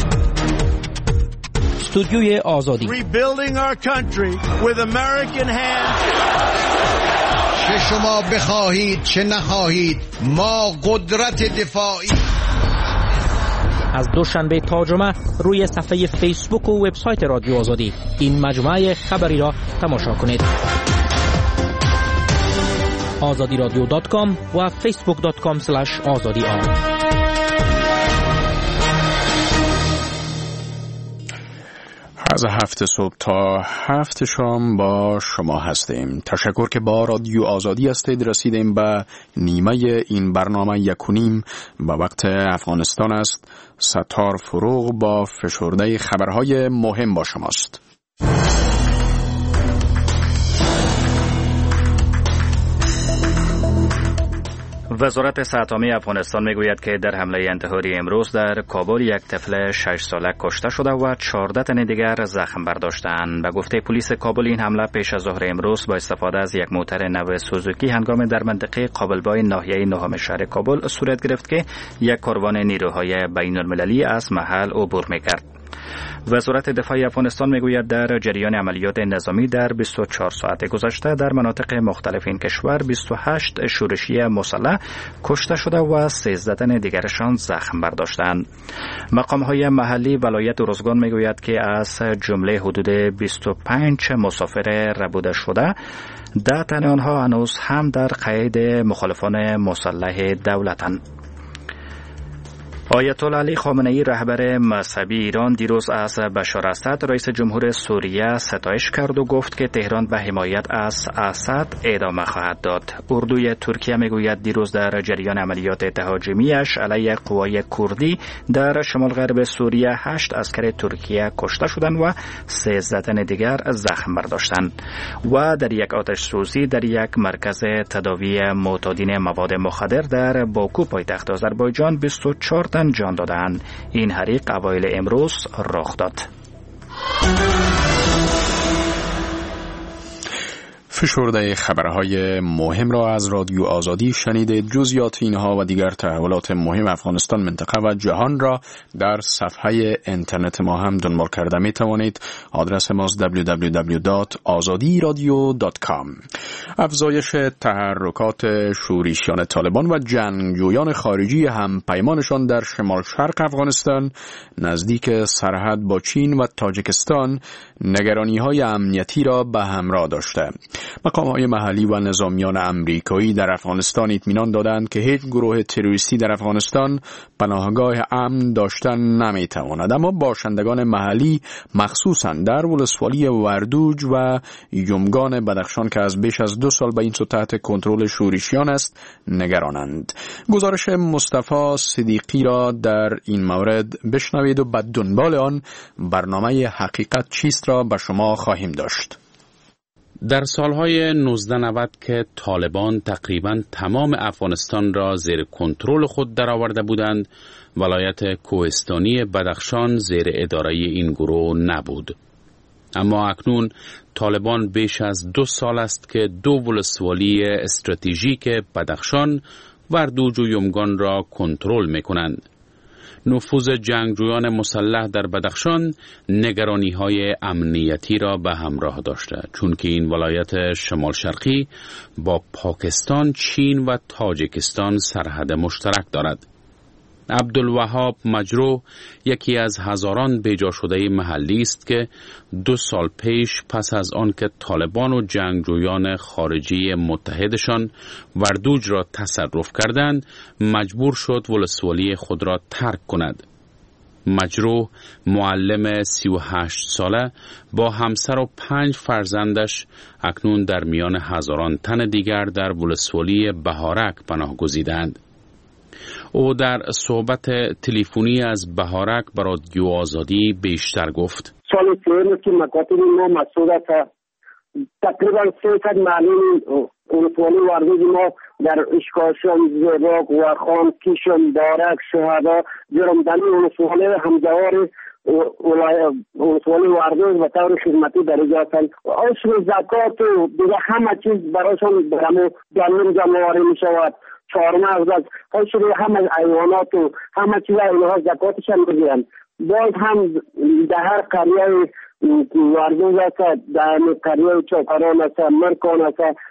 Speaker 7: استودیوی آزادی.
Speaker 19: Rebuilding our country with American hands. چه شما بخواهید چه نخواهید ما قدرت دفاعی
Speaker 7: از دوشنبه تا جمعه روی صفحه فیسبوک و وبسایت رادیو آزادی این مجموعه خبری را تماشا کنید. آزادی رادیو دات کام و فیسبوک دات کام اسلش آزادی آر.
Speaker 2: از هفت صبح تا هفت شام با شما هستیم. تشکر که با رادیو آزادی هستید. رسیدیم به نیمه این برنامه یکونیم و وقت افغانستان است. ستار فروغ با فشرده خبرهای مهم با شماست.
Speaker 3: وزارت صحت عامه افغانستان میگوید که در حمله انتحاری امروز در کابل یک طفل شش ساله کشته شده و چهارده تن دیگر زخم برداشتند. به گفته پلیس کابل این حمله پیش از ظهر امروز با استفاده از یک موتر نو سوزوکی هنگام در منطقه قابلبای ناحیه نهم شهر کابل صورت گرفت که یک کاروان نیروهای بین المللی از محل عبور میکرد. وزارت دفاع افغانستان میگوید در جریان عملیات نظامی در بیست و چهار ساعت گذشته در مناطق مختلف این کشور بیست و هشت شورشی مسلح کشته شده و سیزده تن دیگرشان زخم برداشتند. مقام‌های محلی ولایت ارزگان میگوید که از جمله حدود بیست و پنج مسافر ربوده شده ده تن آنها هنوز هم در قید مخالفان مسلح دولتند. آیت الله علی خامنه ای رهبر مذهبی ایران دیروز از بشار اسد رئیس جمهور سوریه ستایش کرد و گفت که تهران به حمایت از اسد ادامه خواهد داد. اردوی ترکیه میگوید دیروز در جریان عملیات تهاجمیش علیه قوای کردی در شمال غرب سوریه هشت عسکر ترکیه کشته شدند و سیزده تن دیگر زخم برداشتند و در یک آتش سوزی در یک مرکز تداوی معتادین مواد مخدر در باکو پایتخت آذربایجان بیست و چهار تن جان دادند. این حریق اوایل امروز رخ داد.
Speaker 2: فشرده خبرهای مهم را از رادیو آزادی شنیدید. جزئیات اینها و دیگر تحولات مهم افغانستان، منطقه و جهان را در صفحه اینترنت ما هم دنبال کرده می توانید. آدرس ما دبلیو دبلیو دبلیو دات آزادی رادیو دات کام. افزایش تحرکات شورشیان طالبان و جنگجویان خارجی هم پیمانشان در شمال شرق افغانستان نزدیک سرحد با چین و تاجیکستان نگرانی‌های امنیتی را به همراه داشته. مقام‌های محلی و نظامیان امریکایی در افغانستان اطمینان دادند که هیچ گروه تروریستی در افغانستان پناهگاه امن داشتن نمی‌تواند، اما باشندگان محلی مخصوصاً در ولسوالی وردوج و یمگان بدخشان که از بیش از دو سال به این سو تحت کنترل شورشیان است نگرانند. گزارش مصطفی صدیقی را در این مورد بشنوید و بعد دنبال آن برنامه حقیقت چیست را به شما خواهیم داشت.
Speaker 1: در سالهای نوزده نود که طالبان تقریباً تمام افغانستان را زیر کنترل خود درآورده بودند، ولایت کوهستانی بدخشان زیر اداره این گروه نبود. اما اکنون طالبان بیش از دو سال است که دو ولسوالی استراتژیک بدخشان، وردوج و یمگان را کنترل می‌کنند. نفوذ جنگجویان مسلح در بدخشان نگرانی‌های امنیتی را به همراه داشته، چون که این ولایت شمال شرقی با پاکستان، چین و تاجیکستان سرحد مشترک دارد. عبدالوهاب مجروح یکی از هزاران بیجا شده محلی است که دو سال پیش پس از آن که طالبان و جنگجویان خارجی متحدشان وردوج را تصرف کردند مجبور شد ولسوالی خود را ترک کند. مجروح معلم سی و هشت ساله با همسر و پنج فرزندش اکنون در میان هزاران تن دیگر در ولسوالی بهارک پناه گزیدند. او در صحبت تلفنی از بهارک با رادیو آزادی بیشتر گفت:
Speaker 20: سال پیش که مکاتب ما مسئول است، تقریبا سیصد معلم ولسوالی وردوج ما در اشکاشان، زیباک و خان، کیشن، بارک، شهدا، جرمدنی ولسوالی همجوار ولسوالی وردوج و طور خدمتی درجه هستند. عشر زکات و دیگه همه چیز برایشان برامو جانور جمعواری می شود. چهارمغز از عشر همه حیوانات و همه چیز اینها زکاتشان میگیرند. باز هم در هر قریه وردوج است، در قریه چوکران است، مرکان است،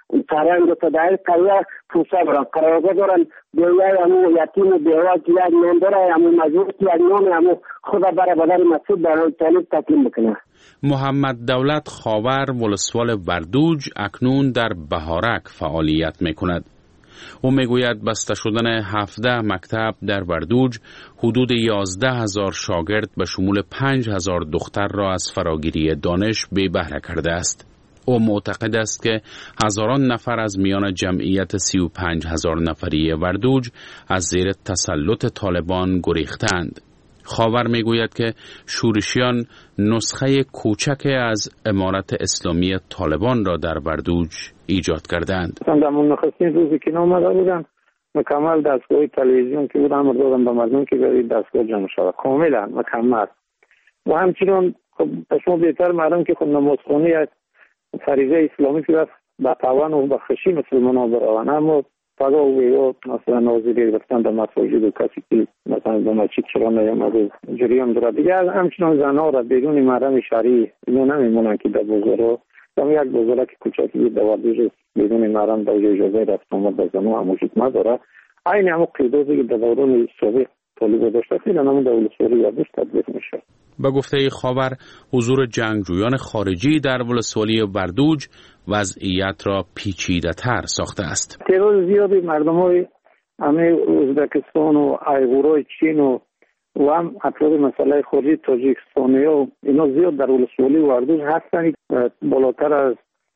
Speaker 20: فرهنگ تا در قضیه پوسا برن قرارگاه دارن بیایه همون یتیم بیوه که یک نام داره همون مجبور که یک نام همون خود برای بدر مسعود برای طالب تکلیم بکنه.
Speaker 1: محمد دولت خاور ولسوال وردوج اکنون در بهارک فعالیت میکند. او میگوید بسته شدن هفده مکتب در وردوج حدود یازده هزار شاگرد به شمول پنج هزار دختر را از فراگیری دانش بی بهره کرده است. او معتقد است که هزاران نفر از میان جمعیت سی و پنج هزار نفری وردوج از زیر تسلط طالبان گریختند. خاور میگوید که شورشیان نسخه کوچک از امارت اسلامی طالبان را در وردوج ایجاد کردند.
Speaker 21: در نخستین روزی که آمده بودن مکمل دستگاه تلویزیون که بود امر دادن به مردم که برید دستگاه جمع شود کاملا مکمل و همچنان شما بهتر معلوم که خود نمازخوانی از فریضه اسلامی که به توان و به خشی مسلمان ها برآورند، اما فقط او مثلا ناظری گفتن در مساجد و کسی که مثلا به مسجد چرا نیامده جریان داره دیگه همچنان زنها را بدون محرم شرعی اینو نمیمونن که در بازارها هم یک بازارک کوچکی در وردوج بدون محرم در اجازه رفت آمد به زنها هم وجود نداره. عین همون قیداتی که در دوران سابق طالب داشته فعلا همون در ولسوالی وردوج تطبیق میشه.
Speaker 1: به گفته خاور حضور جنگجویان خارجی در ولسوالی وردوج وضعیت را پیچیده تر ساخته است.
Speaker 21: تعداد زیادی مردم های همه ازبکستان و ایغورای چین و و هم افراد مسئله خارجی تاجیکستانی ها اینا زیاد در ولسوالی وردوج هستند. بالاتر از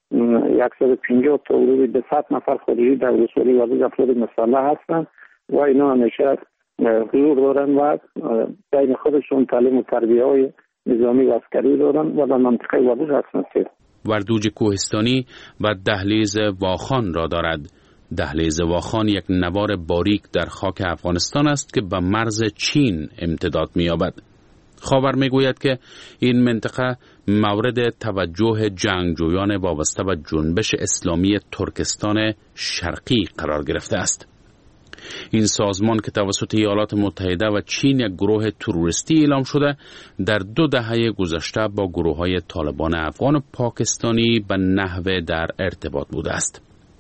Speaker 21: صد و پنجاه تا حدود دویست نفر خارجی در ولسوالی وردوج افراد مسئله هستند و اینا همیشه حضور دارن و بین خودشون تعلیم و تربیه های نظامی و عسکری دارن و در منطقه وردوج هستند.
Speaker 1: وردوج کوهستانی و دهلیز واخان را دارد. دهلیز واخان یک نوار باریک در خاک افغانستان است که به مرز چین امتداد می‌یابد. خاور میگوید که این منطقه مورد توجه جنگجویان وابسته به جنبش اسلامی ترکستان شرقی قرار گرفته است. این سازمان که توسط ایالات متحده و چین یک گروه تروریستی اعلام شده در دو دهه گذشته با گروه‌های طالبان افغان و پاکستانی به نحو در ارتباط بوده است.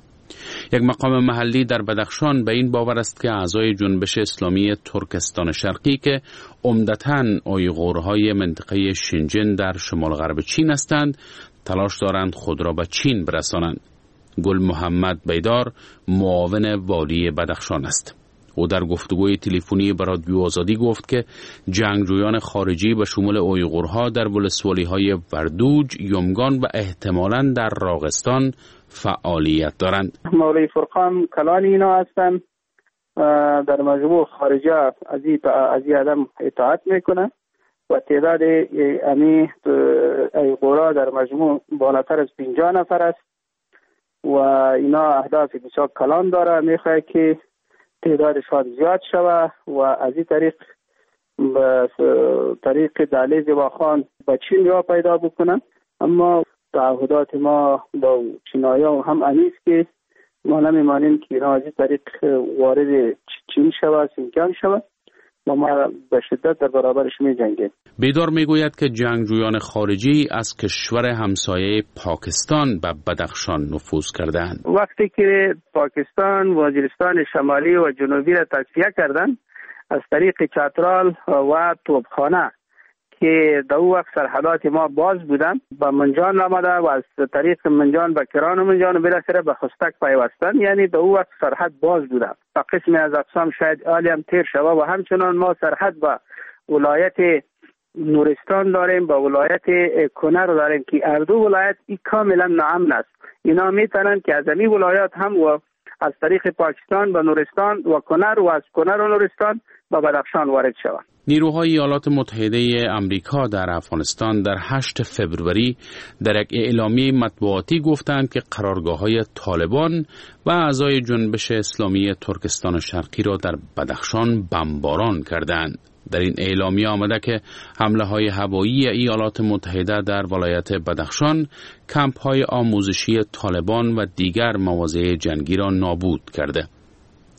Speaker 1: یک مقام محلی در بدخشان به این باور است که اعضای جنبش اسلامی ترکستان شرقی که عمدتاً اویغورهای منطقه شینجن در شمال غرب چین هستند تلاش دارند خود را به چین برسانند. گل محمد بیدار معاون والی بدخشان است. او در گفتگوی تلفنی با رادیو آزادی گفت که جنگجویان خارجی به شمول اویغورها در ولسوالی‌های وردوج، یمگان و احتمالاً در راغستان فعالیت دارند.
Speaker 21: مولوی فرقان کلانی اینا هستند در مجموع خارجی از این عدم اطاعت میکنند و تعداد امی اویغورها در مجموع بالاتر از پنجاه نفر است و اینا اهداف بسیار کلان داره، میخواه که تعدادشان زیاد شوه و از این طریق به طریق دهلیز واخان به چین را پیدا بکنن. اما تعهدات ما با چینایان هم انیست که ما نمیمانیم که اینا از این طریق وارد چین شوه، سینکان شوه و ما به شدت در برابرش می جنگیم.
Speaker 1: بیدار میگوید که جنگجویان خارجی از کشور همسایه پاکستان به بدخشان نفوذ کردند.
Speaker 21: وقتی که پاکستان وزیرستان شمالی و جنوبی را تصفیه کردند از طریق چترال و توپخانه که در وقت سرحدات ما باز بودن به منجان آمده و از طریق منجان به کران و منجان و بالاخره به خستک پیوستن، یعنی در وقت سرحد باز بوده و قسمی از اقسام شاید عالی هم تیر شوه و همچنان ما سرحد با ولایت نورستان داریم با ولایت کنر داریم که هر دو ولایت ای کاملا ناامن است. اینا میتونن که از این ولایات هم و از طریق پاکستان به نورستان و کنر و از کنر و نورستان به بدخشان وارد شوند.
Speaker 1: نیروهای ایالات متحده آمریکا در افغانستان در هشتم فوریه در یک اعلامیه مطبوعاتی گفتند که قرارگاه‌های طالبان و اعضای جنبش اسلامی ترکستان شرقی را در بدخشان بمباران کردند. در این اعلامیه آمده که حمله‌های هوایی ایالات متحده در ولایت بدخشان کمپ‌های آموزشی طالبان و دیگر مواضع جنگی را نابود کرده.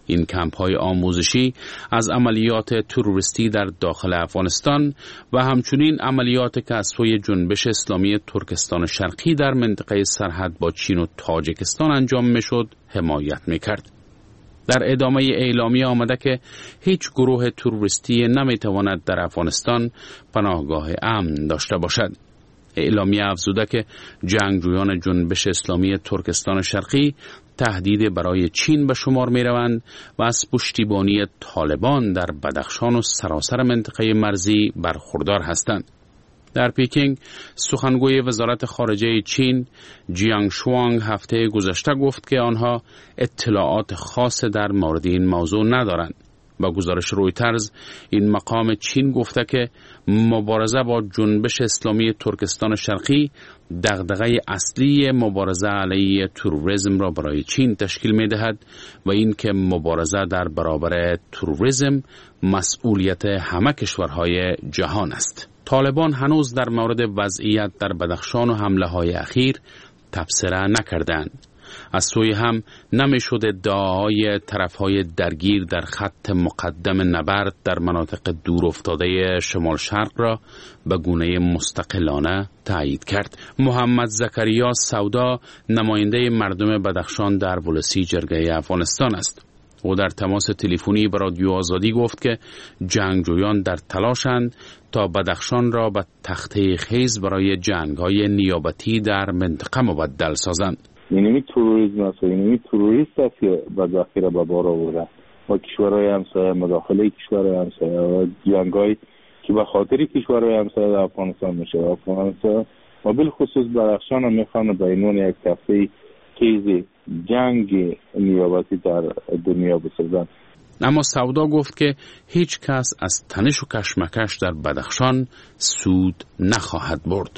Speaker 1: این کمپ های آموزشی از عملیات تروریستی در داخل افغانستان و همچنین عملیات که از سوی جنبش اسلامی ترکستان شرقی در منطقه سرحد با چین و تاجیکستان انجام میشد حمایت میکرد. در ادامه اعلامیه آمده که هیچ گروه تروریستی نمیتواند در افغانستان پناهگاه امن داشته باشد. اعلامیه افزوده که جنگجویان جنبش اسلامی ترکستان شرقی تهدید برای چین به شمار می روند و از پشتیبانی طالبان در بدخشان و سراسر منطقه مرزی برخوردار هستند. در پیکینگ سخنگوی وزارت خارجه چین جیانگ شوانگ هفته گذشته گفت که آنها اطلاعات خاص در مورد این موضوع ندارند. با گزارش رویترز این مقام چین گفته که مبارزه با جنبش اسلامی ترکستان شرقی دغدغه اصلی مبارزه علیه تروریسم را برای چین تشکیل می دهد و این که مبارزه در برابر تروریسم مسئولیت همه کشورهای جهان است. طالبان هنوز در مورد وضعیت در بدخشان و حمله های اخیر تبصره نکردند. از سوی هم نمیشد ادعاهای طرفهای درگیر در خط مقدم نبرد در مناطق دور افتاده شمال شرق را به گونه مستقلانه تایید کرد. محمد زکریا سودا نماینده مردم بدخشان در ولسی جرگه افغانستان است. او در تماس تلفنی با رادیو آزادی گفت که جنگجویان در تلاشند تا بدخشان را به تخته خیز برای جنگ‌های نیابتی در منطقه مبدل سازند.
Speaker 4: اینمی تروریسم است و اینمی تروریست است که بدبختی را به بار آورده و کشورهای همسایه، مداخله کشورهای همسایه و جنگ‌های که به خاطر کشورهای همسایه در افغانستان میشه. افغانستان و بالخصوص بدخشان هم میخوان به عنوان یک تخته خیز جنگ نیابتی در دنیا بسازند.
Speaker 1: اما سودا گفت که هیچ کس از تنش و کشمکش در بدخشان سود نخواهد برد.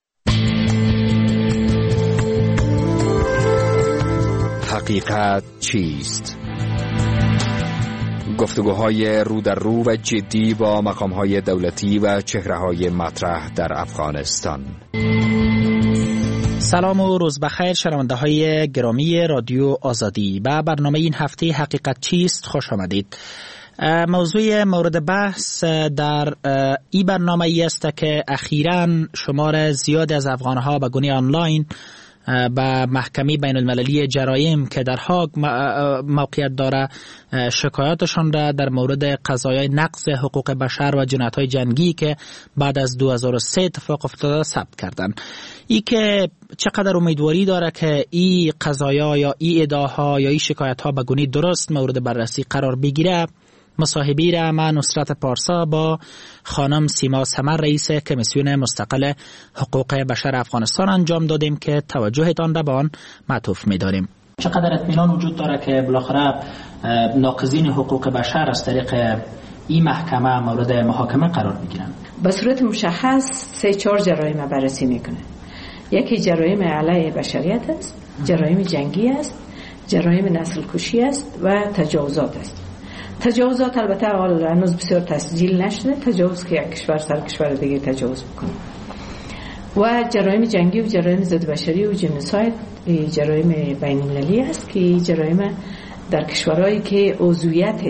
Speaker 2: حقیقت چیست؟ گفتگوهای رو در رو و جدی با مقامهای دولتی و چهره‌های مطرح در افغانستان.
Speaker 7: سلام و روز بخیر شنونده های گرامی رادیو آزادی. به برنامه این هفته حقیقت چیست خوش آمدید. موضوع مورد بحث در این برنامه ای است که اخیراً شمار زیاد از افغانها به گونه آنلاین به محکمه بین المللی جرایم که در هاگ موقعیت داره شکایاتشان را در مورد قضایای نقض حقوق بشر و جنایت‌های جنگی که بعد از دو هزار و سه اتفاق افتاده ثبت کردند. ای که چقدر امیدواری داره که این قضایا یا این ادعاها یا این شکایت‌ها به گونه درست مورد بررسی قرار بگیره، مصاحبه را من نصرت پارسا با خانم سیما سمر رئیس کمیسیون مستقل حقوق بشر افغانستان انجام دادیم که توجهتان را به آن معطوف می‌داریم. چقدر اطمینان وجود داره که بالاخره ناقضین حقوق بشر از طریق این محکمه مورد محاکمه قرار بگیرن؟
Speaker 6: به صورت مشخص سه چهار جرایم بررسی میکنه. یکی جرایم علیه بشریت است، جرایم جنگی است، جرایم نسل کشی است و تجاوزات است. تجاوزات البته هنوز بسیار تسجیل نشده، تجاوز که یک کشور سر کشور دیگه تجاوز بکنه. و جرایم جنگی و جرایم ضد بشری و جنوساید جرایم بین المللی است که جرایم در کشورهایی که عضویت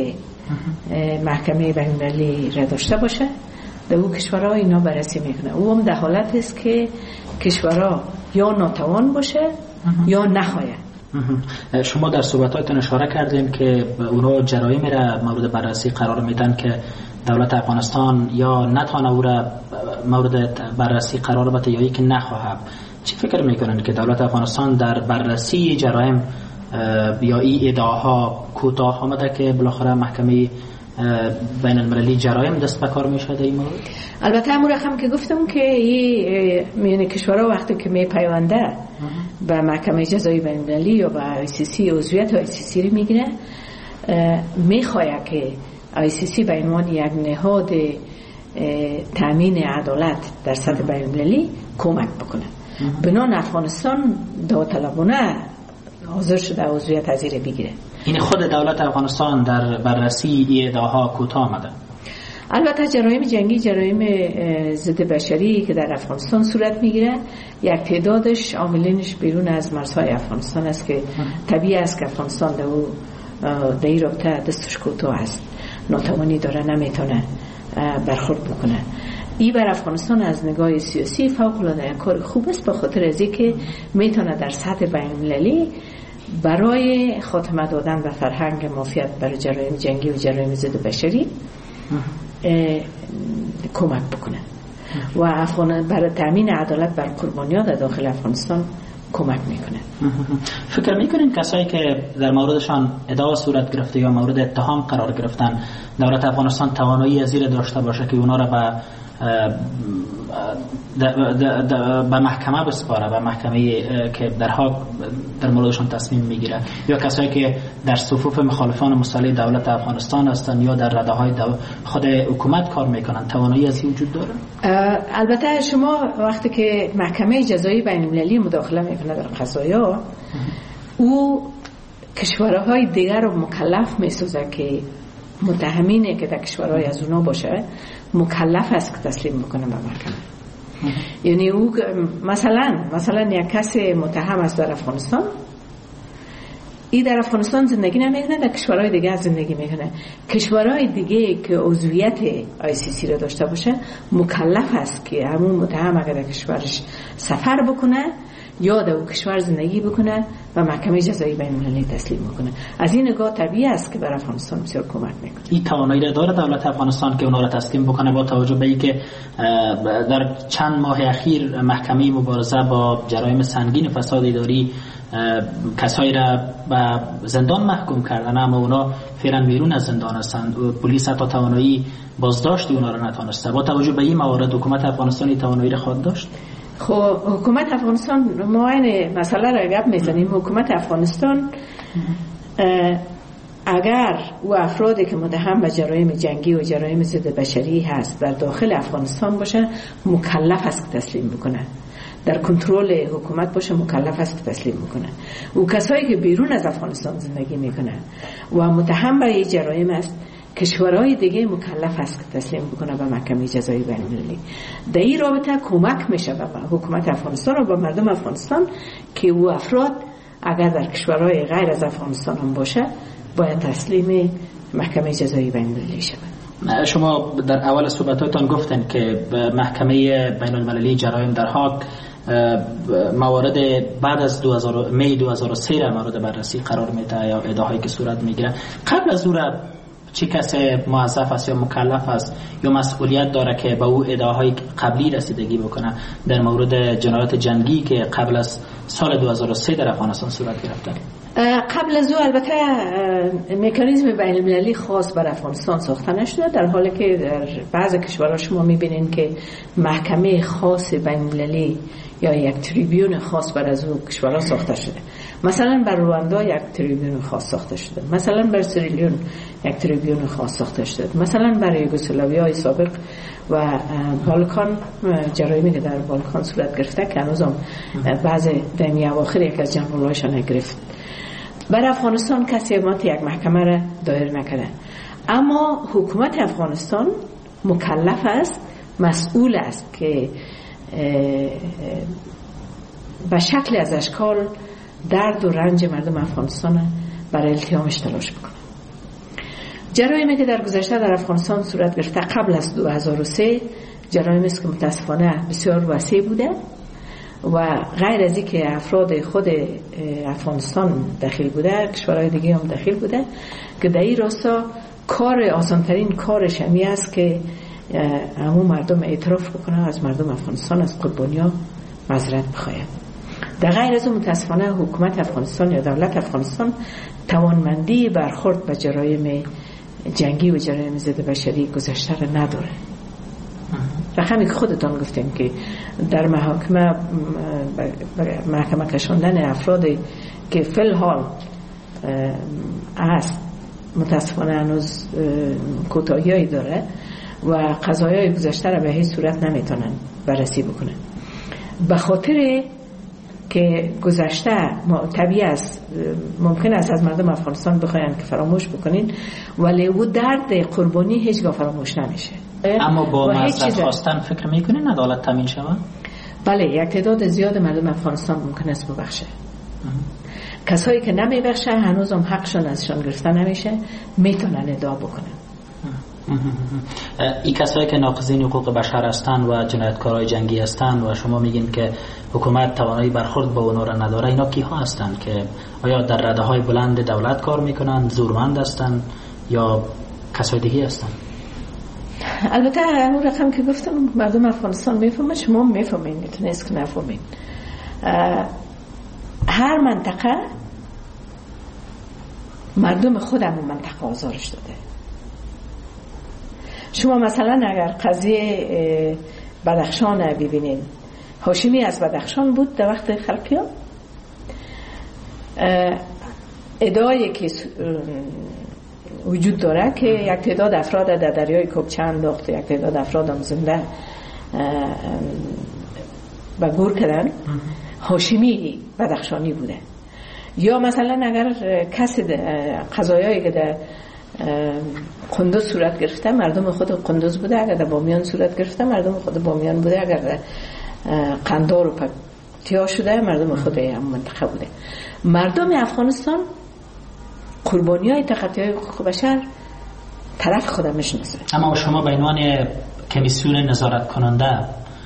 Speaker 6: محکمه بین المللی را داشته باشه در اون کشورها اینا بررسی میکنه. او هم در حالت است که کشورها یا ناتوان باشه یا نخواهد.
Speaker 7: شما در صحبتاتون اشاره کردیم که اونا جرایم را مورد بررسی قرار میدن که دولت افغانستان یا نتانه او را مورد بررسی قرار بده یا ای که نخواهد. چی فکر میکنن که دولت افغانستان در بررسی جرایم یا این ادعاها کوتاه آمده که بالاخره محکمه بین المللی جرایم دست به کار میشه در این مورد؟
Speaker 6: البته همون رقم که گفتم که این میان کشورها وقتی که می پیونده به محکمه جزایی بین المللی یا به آی سی سی عضویت آی سی سی رو میگیره، میخواد که آی سی سی به عنوان یک نهاد تامین عدالت در سطح بین المللی کمک بکنه. بنان افغانستان داوطلبانه حاضر شده عضویت از این بگیره.
Speaker 7: این خود دولت افغانستان در بررسی این ادعاها کوتاه آمده.
Speaker 6: البته جرایم جنگی، جرایم ضد بشری که در افغانستان صورت میگیره، یک تعدادش عاملینش بیرون از مرزهای افغانستان است که طبیعی است که افغانستان در او در این رابطه دستش کوتاه است، ناتوانی داره، نمیتونه برخورد بکنه. این بر افغانستان از نگاه سیاسی فوق العاده کار خوب است، به خاطر از اینکه میتونه در سطح بین المللی برای خاتمه دادن به فرهنگ مافیات برای جرایم جنگی و جرایم ضد بشری کمک بکنه و افغان برای تامین عدالت بر قربانیان در داخل افغانستان کمک میکنه.
Speaker 7: فکر میکنین کسایی که در موردشان ادعا صورت گرفته یا مورد اتهام قرار گرفتن دولت افغانستان توانایی از این داشته باشه که اونا را به به محکمه بسپاره، به محکمه که در حق در موردشان تصمیم میگیره، یا کسایی که در صفوف مخالفان مسلح دولت افغانستان هستند یا در رده‌های خود حکومت کار میکنن، توانایی از این وجود داره؟
Speaker 6: البته شما وقتی که محکمه جزایی بین المللی مداخله میکنه در قضایا، او کشورهای دیگر رو مکلف میسازه که متهمینه که در کشورهای از اونا باشه مکلف است که تسلیم بکنه به محکمه. یعنی او مثلا مثلا یک کس متهم است در افغانستان، این در افغانستان زندگی نمیکنه، در کشورهای دیگه زندگی میکنه. کشورهای دیگه که عضویت آی سی سی را داشته باشه مکلف است که همون متهم اگر در کشورش سفر بکنه یا در اون کشور زندگی بکنه و محکمه جزایی بین المللی تسلیم بکنه. از این نگاه طبیعی است که بر افغانستان بسیار کمک میکنه.
Speaker 7: این توانایی را داره دولت افغانستان که اونا را تسلیم بکنه، با توجه به اینکه در چند ماه اخیر محکمه مبارزه با جرایم سنگین فساد اداری کسایی را به زندان محکوم کردن، اما اونا فعلا بیرون از زندان هستند. پلیس حتی توانایی بازداشت اونا را نتونسته. با توجه به این موارد حکومت افغانستان توانایی را خواهد داشت؟
Speaker 6: خب حکومت افغانستان ما این مسئله را گپ میزنیم. حکومت افغانستان اگر او افرادی که متهم به جرایم جنگی و جرایم ضد بشری هست در داخل افغانستان باشه مکلف است که تسلیم بکنه، در کنترل حکومت باشه مکلف است که تسلیم بکنه. او کسایی که بیرون از افغانستان زندگی میکنه و متهم به این جرایم است کشورهای دیگه مکلف است که تسلیم بکنه به محکمه جزایی بین المللی. در این رابطه کمک میشه به حکومت افغانستان و به مردم افغانستان که او افراد اگر در کشورهای غیر از افغانستان هم باشه باید تسلیم محکمه جزایی بین المللی شود.
Speaker 7: شما در اول صحبتاتون گفتن که محکمه بین المللی جرایم در حاگ موارد بعد از می دو هزار و سه را مورد بررسی قرار میده یا ادعاهایی که صورت میگیره. قبل از اون چه کسی موظف است یا مکلف است یا مسئولیت داره که به او ادعاهای قبلی رسیدگی بکنه در مورد جنایات جنگی که قبل از سال دو هزار و سه در افغانستان صورت گرفته؟
Speaker 6: قبل از او البته مکانیزم بین المللی خاص بر افغانستان ساخته نشده، در حالی که در بعض کشورها شما میبینین که محکمه خاص بین المللی یا یک تریبیون خاص بر از او کشورها ساخته شده. مثلا بر رواندا یک تریبیون خاص ساخته شده، مثلا بر سریلیون یک تریبیون خاص ساخته شده، مثلا برای یوگسلاویای سابق و بالکان جرایمی که در بالکان صورت گرفته که هنوزم بعض دمی اواخر یک از جنرالایشان نگرفت. بر افغانستان کسی امات یک محکمه را دایر نکرده، اما حکومت افغانستان مکلف است، مسئول است که به شکل از اشکال درد و رنج مردم افغانستان برای التیامش تلاش بکنه. جرایمی که در گذشته در افغانستان صورت گرفته قبل از دو هزار و سه جرایمی است که متاسفانه بسیار وسیع بوده و غیر از اینکه افراد خود افغانستان داخل بوده کشورهای دیگه هم داخل بوده که در این راستا کار آسانترین کارش همی است که همون مردم اعتراف بکنه، از مردم افغانستان از قربانیان معذرت بخواهد. در غیر از اون متاسفانه حکومت افغانستان یا دولت افغانستان توانمندی برخورد به جرایم جنگی و جرایم ضد بشری گذشته را نداره. رقمی که خودتان گفتیم که در محاکمه محکمه کشاندن افرادی که فی الحال است متاسفانه هنوز کوتاهیایی داره و قضایای گذشته را به هیچ صورت نمیتونن بررسی بکنن، به خاطر که گذشته طبیعی است ممکن است از مردم افغانستان بخواین که فراموش بکنین، ولی او درد قربانی هیچگاه فراموش نمیشه.
Speaker 7: اما با معذرت خواستن فکر میکنین عدالت تامین شود؟
Speaker 6: بله، یک تعداد زیاد مردم افغانستان ممکن است ببخشه. کسایی که نمیبخشن هنوز هم حقشون ازشان گرفته نمیشه، میتونن ادعا بکنن.
Speaker 7: این کسایی که ناقضین حقوق بشر هستند و جنایتکارای جنگی هستند و شما میگین که حکومت توانایی برخورد با اونها را نداره، اینا کیها هستند که آیا در رده های بلند دولت کار میکنن، زورمند هستند یا کسای دیگه هستند؟
Speaker 6: البته اون رقم که گفتم مردم افغانستان میفهمن، شما میفهمین، نیست که نفهمین. هر منطقه مردم خود همون منطقه آزارش داده. شما مثلا اگر قضیه بدخشان ببینین، هاشمی از بدخشان بود در وقت خلقیان. ادعایی که وجود داره که یک تعداد افراد در دریای کوبچه انداخت، یک تعداد افراد هم زنده به گور کردن، هاشمی بدخشانی بوده. یا مثلا اگر کسی قضایایی که در قندوز صورت گرفته مردم خود قندوز بوده، اگر در بامیان صورت گرفته مردم خود بامیان بوده، اگر در قندار و پکتیا شده مردم خود هم منطقه بوده. مردم افغانستان قربانی های تخطی های حقوق بشر طرف خودم میشناسه.
Speaker 7: اما شما به عنوان کمیسیون نظارت کننده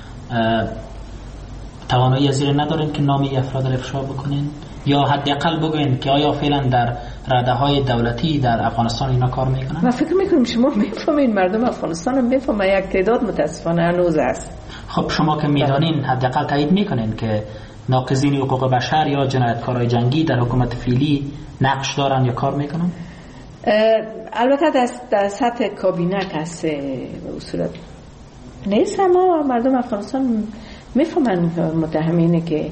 Speaker 7: توانایی از این ندارین که نامی افراد را افشا بکنین یا حداقل بگوین که آیا فعلا در رده های دولتی در افغانستان اینا کار میکنن؟
Speaker 6: من فکر میکنم شما میفهمین، مردم افغانستان هم میفهمن، یک تعداد متاسفانه هنوز است.
Speaker 7: خب شما که میدانین حداقل تایید میکنین که ناقضین حقوق بشر یا جنایتکارای جنگی در حکومت فعلی نقش دارن یا کار میکنن؟
Speaker 6: البته در سطح کابینه کس اصولت نیست، اما مردم افغانستان میفهمن متهمینه که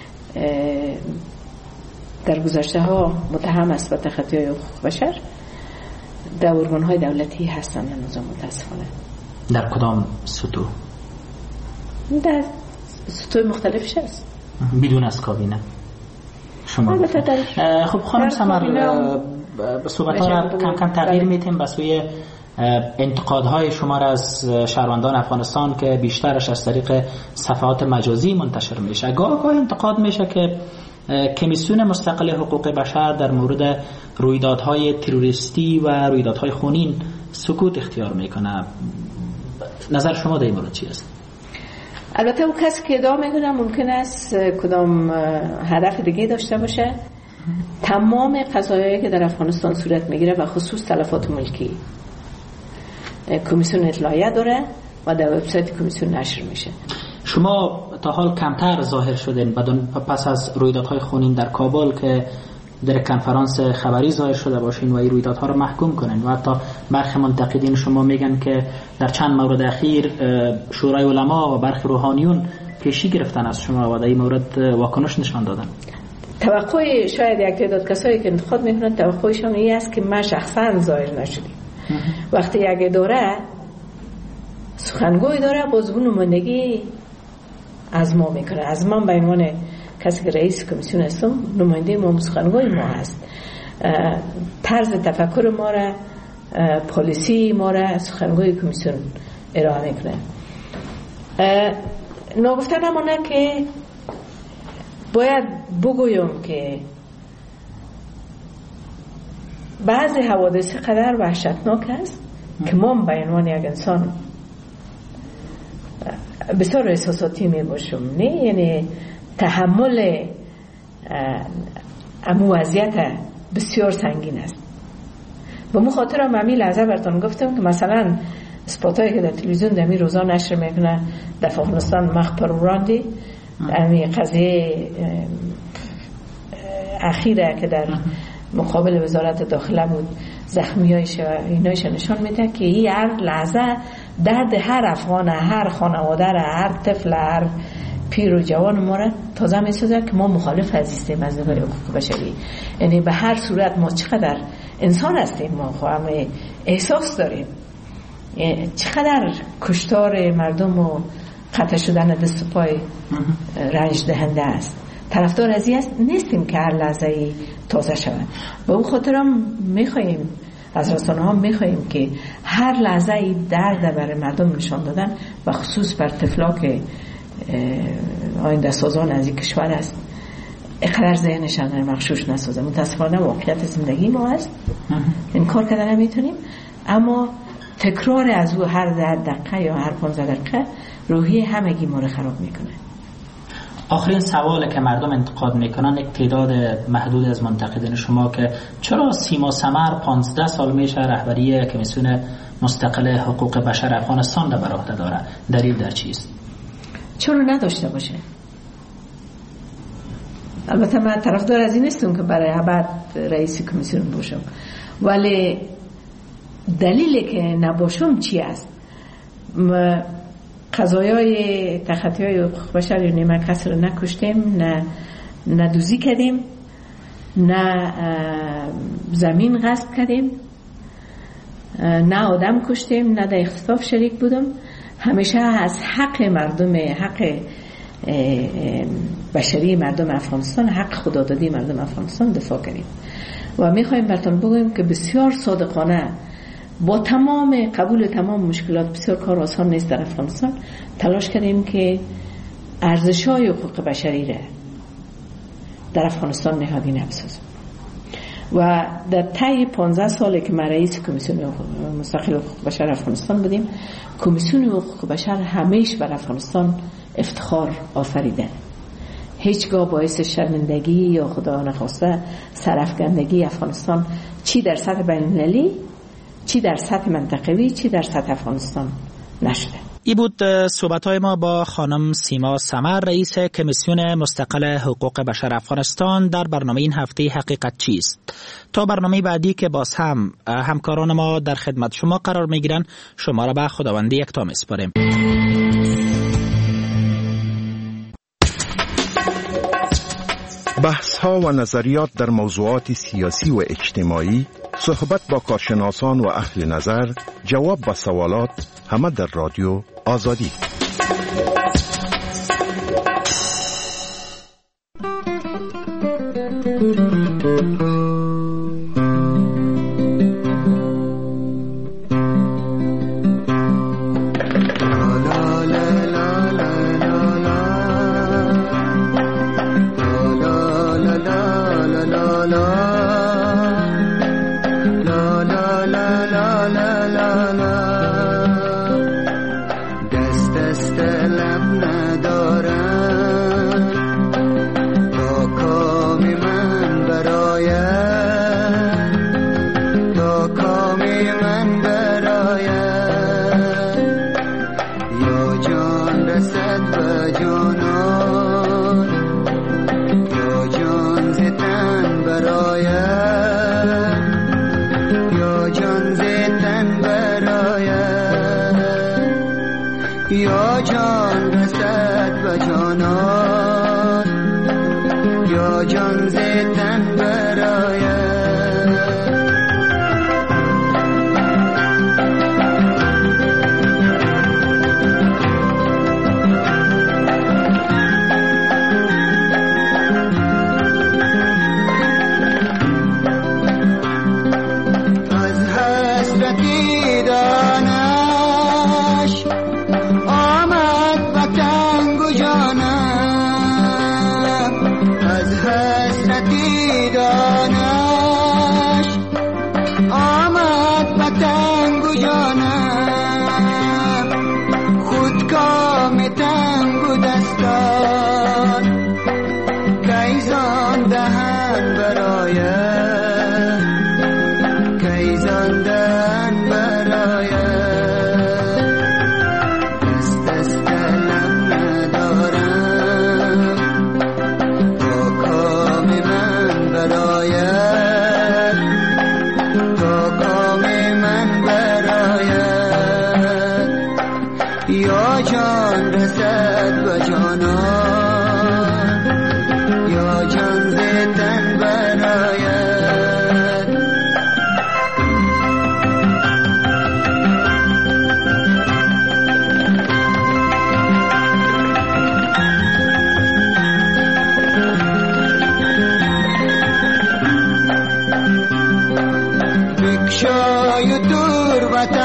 Speaker 6: در گذشته ها متهم است به تخطی های حقوق بشر در ارگان های دولتی هستن هنوز متاسفانه.
Speaker 7: در کدام سطوح؟
Speaker 6: در سطوح مختلفش هست
Speaker 7: بدون از کابینه شما. خب خانم سمر به صحبت ها کم کم تغییر میتیم به سوی انتقادهای شما را از شهروندان افغانستان که بیشترش از طریق صفحات مجازی منتشر میشه. گاه گاه انتقاد میشه که کمیسیون مستقل حقوق بشر در مورد رویدادهای تروریستی و رویدادهای خونین سکوت اختیار میکنه. نظر شما در این مورد چی است؟
Speaker 6: البته اون کسی که ادعا میکنه ممکن است کدام هدف دیگه داشته باشه. تمام قضایایی که در افغانستان صورت میگیره و خصوص تلفات ملکی کمیسیون اطلاعیه داره و در وبسایت کمیسیون نشر میشه.
Speaker 7: شما تا حال کمتر ظاهر شدین پس از رویدادهای خونین در کابل که در کنفرانس خبری ظاهر شده باشین و این رویدادها رو محکوم کنین و حتی برخی منتقدین شما میگن که در چند مورد اخیر شورای علما و برخی روحانیون پیشی گرفتن از شما و در این مورد واکنش نشان دادن.
Speaker 6: توقع شاید یک تعداد کسایی که انتقاد میکنن توقعشون این است که ما شخصا ظاهر نشدیم. وقتی یک اداره سخنگوی داره بازگو نمایندگی از ما میکنه، از من به عنوان کسی که رئیس کمیسیون هستم نماینده ما سخنگوی ما هست، طرز تفکر ما را پالیسی ما را سخنگوی کمیسیون ارائه میکنه. نگفته نمانه که باید بگویم که بعضی حوادث قدر وحشتناک است که ما به عنوان یک انسان بسیار احساساتی می باشم، نه یعنی تحمل امو وضعیت بسیار سنگین است. به مو خاطر هم همی لحظه براتون گفتم که مثلا اسپاتایی که در تلویزیون در می روزا نشر میکنه در افغانستان مخ پروراندی امی قضیه اخیره که در مقابل وزارت داخله بود زخمیایش و اینایش نشان میده که این هر لحظه درد هر افغان، هر خانواده، هر طفل، هر پیر و جوان ما را تازه میسازه که ما مخالف هستیم از نظر حقوق بشری. یعنی به هر صورت ما چقدر انسان هستیم، ما خواهم احساس داریم چقدر کشتار مردم و قطع شدن دست و پای رنج دهنده است. طرفدار از این نیستیم که هر لحظه ای تازه شود. به اون خاطر هم میخواییم از رسانه ها میخواییم که هر لحظه ای درد برای مردم نشان دادن و خصوص بر طفلا که آینده سازان از این کشور است اقدر ذهنشان مغشوش نسازه. متاسفانه واقعیت زندگی ما هست، انکار کردن نمیتونیم، اما تکرار از او هر ده دقیقه یا هر پانزده دقیقه روحی همگی ما رو خراب میکنه.
Speaker 7: آخرین سوالی که مردم انتقاد میکنن، یک تعداد محدود از منتقدین شما، که چرا سیما سمر پانزده سال میشه رهبری کمیسیون مستقل حقوق بشر افغانستان را بر عهده داره؟ دلیل در چیست؟
Speaker 6: چرا نداشته باشه؟ البته من طرفدار از این نیستم که برای ابد رئیس کمیسیون باشم، ولی دلیلی که نباشم چی است؟ قضایای تخطی‌های حقوق بشر یا نه کسی رو نکشتیم، نه نه دوزی کردیم، نه زمین غصب کردیم، نه آدم کشتیم، نه در اختطاف شریک بودم. همیشه از حق مردم، حق بشری مردم افغانستان، حق خدادادی مردم افغانستان دفاع کردیم و میخوایم براتون بگویم که بسیار صادقانه با تمام قبول تمام مشکلات، بسیار کار آسان نیست در افغانستان، تلاش کردیم که ارزش‌های حقوق بشری را در افغانستان نهادینه بسازیم و در طی پانزده سالی که ما رئیس کمیسیون مستقل حقوق بشر افغانستان بودیم، کمیسیون حقوق بشر همیشه بر افغانستان افتخار آفریده. هیچگاه باعث شرمندگی یا خدا نخواسته سرافکندگی افغانستان چی در سطح بین‌المللی، چی در سطح منطقوی، چی در سطح افغانستان نشده.
Speaker 7: ای بود صحبت‌های ما با خانم سیما سمر، رئیس کمیسیون مستقل حقوق بشر افغانستان در برنامه این هفته حقیقت چیست. تا برنامه بعدی که باز هم همکاران ما در خدمت شما قرار میگیرن، شما را به خداوند یکتا میسپاریم.
Speaker 9: بحث ها و نظریات در موضوعات سیاسی و اجتماعی، صحبت با کارشناسان و اهل نظر، جواب به سوالات، همه در رادیو آزادی.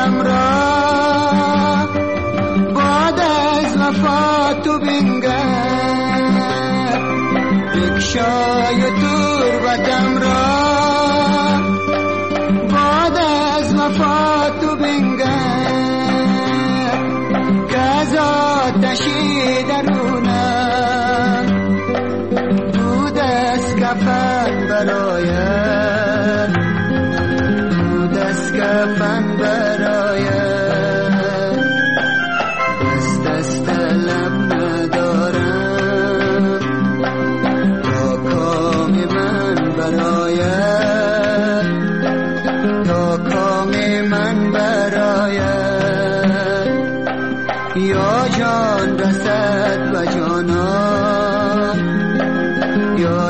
Speaker 5: بعد از وفات تو بنگر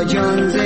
Speaker 5: جان ز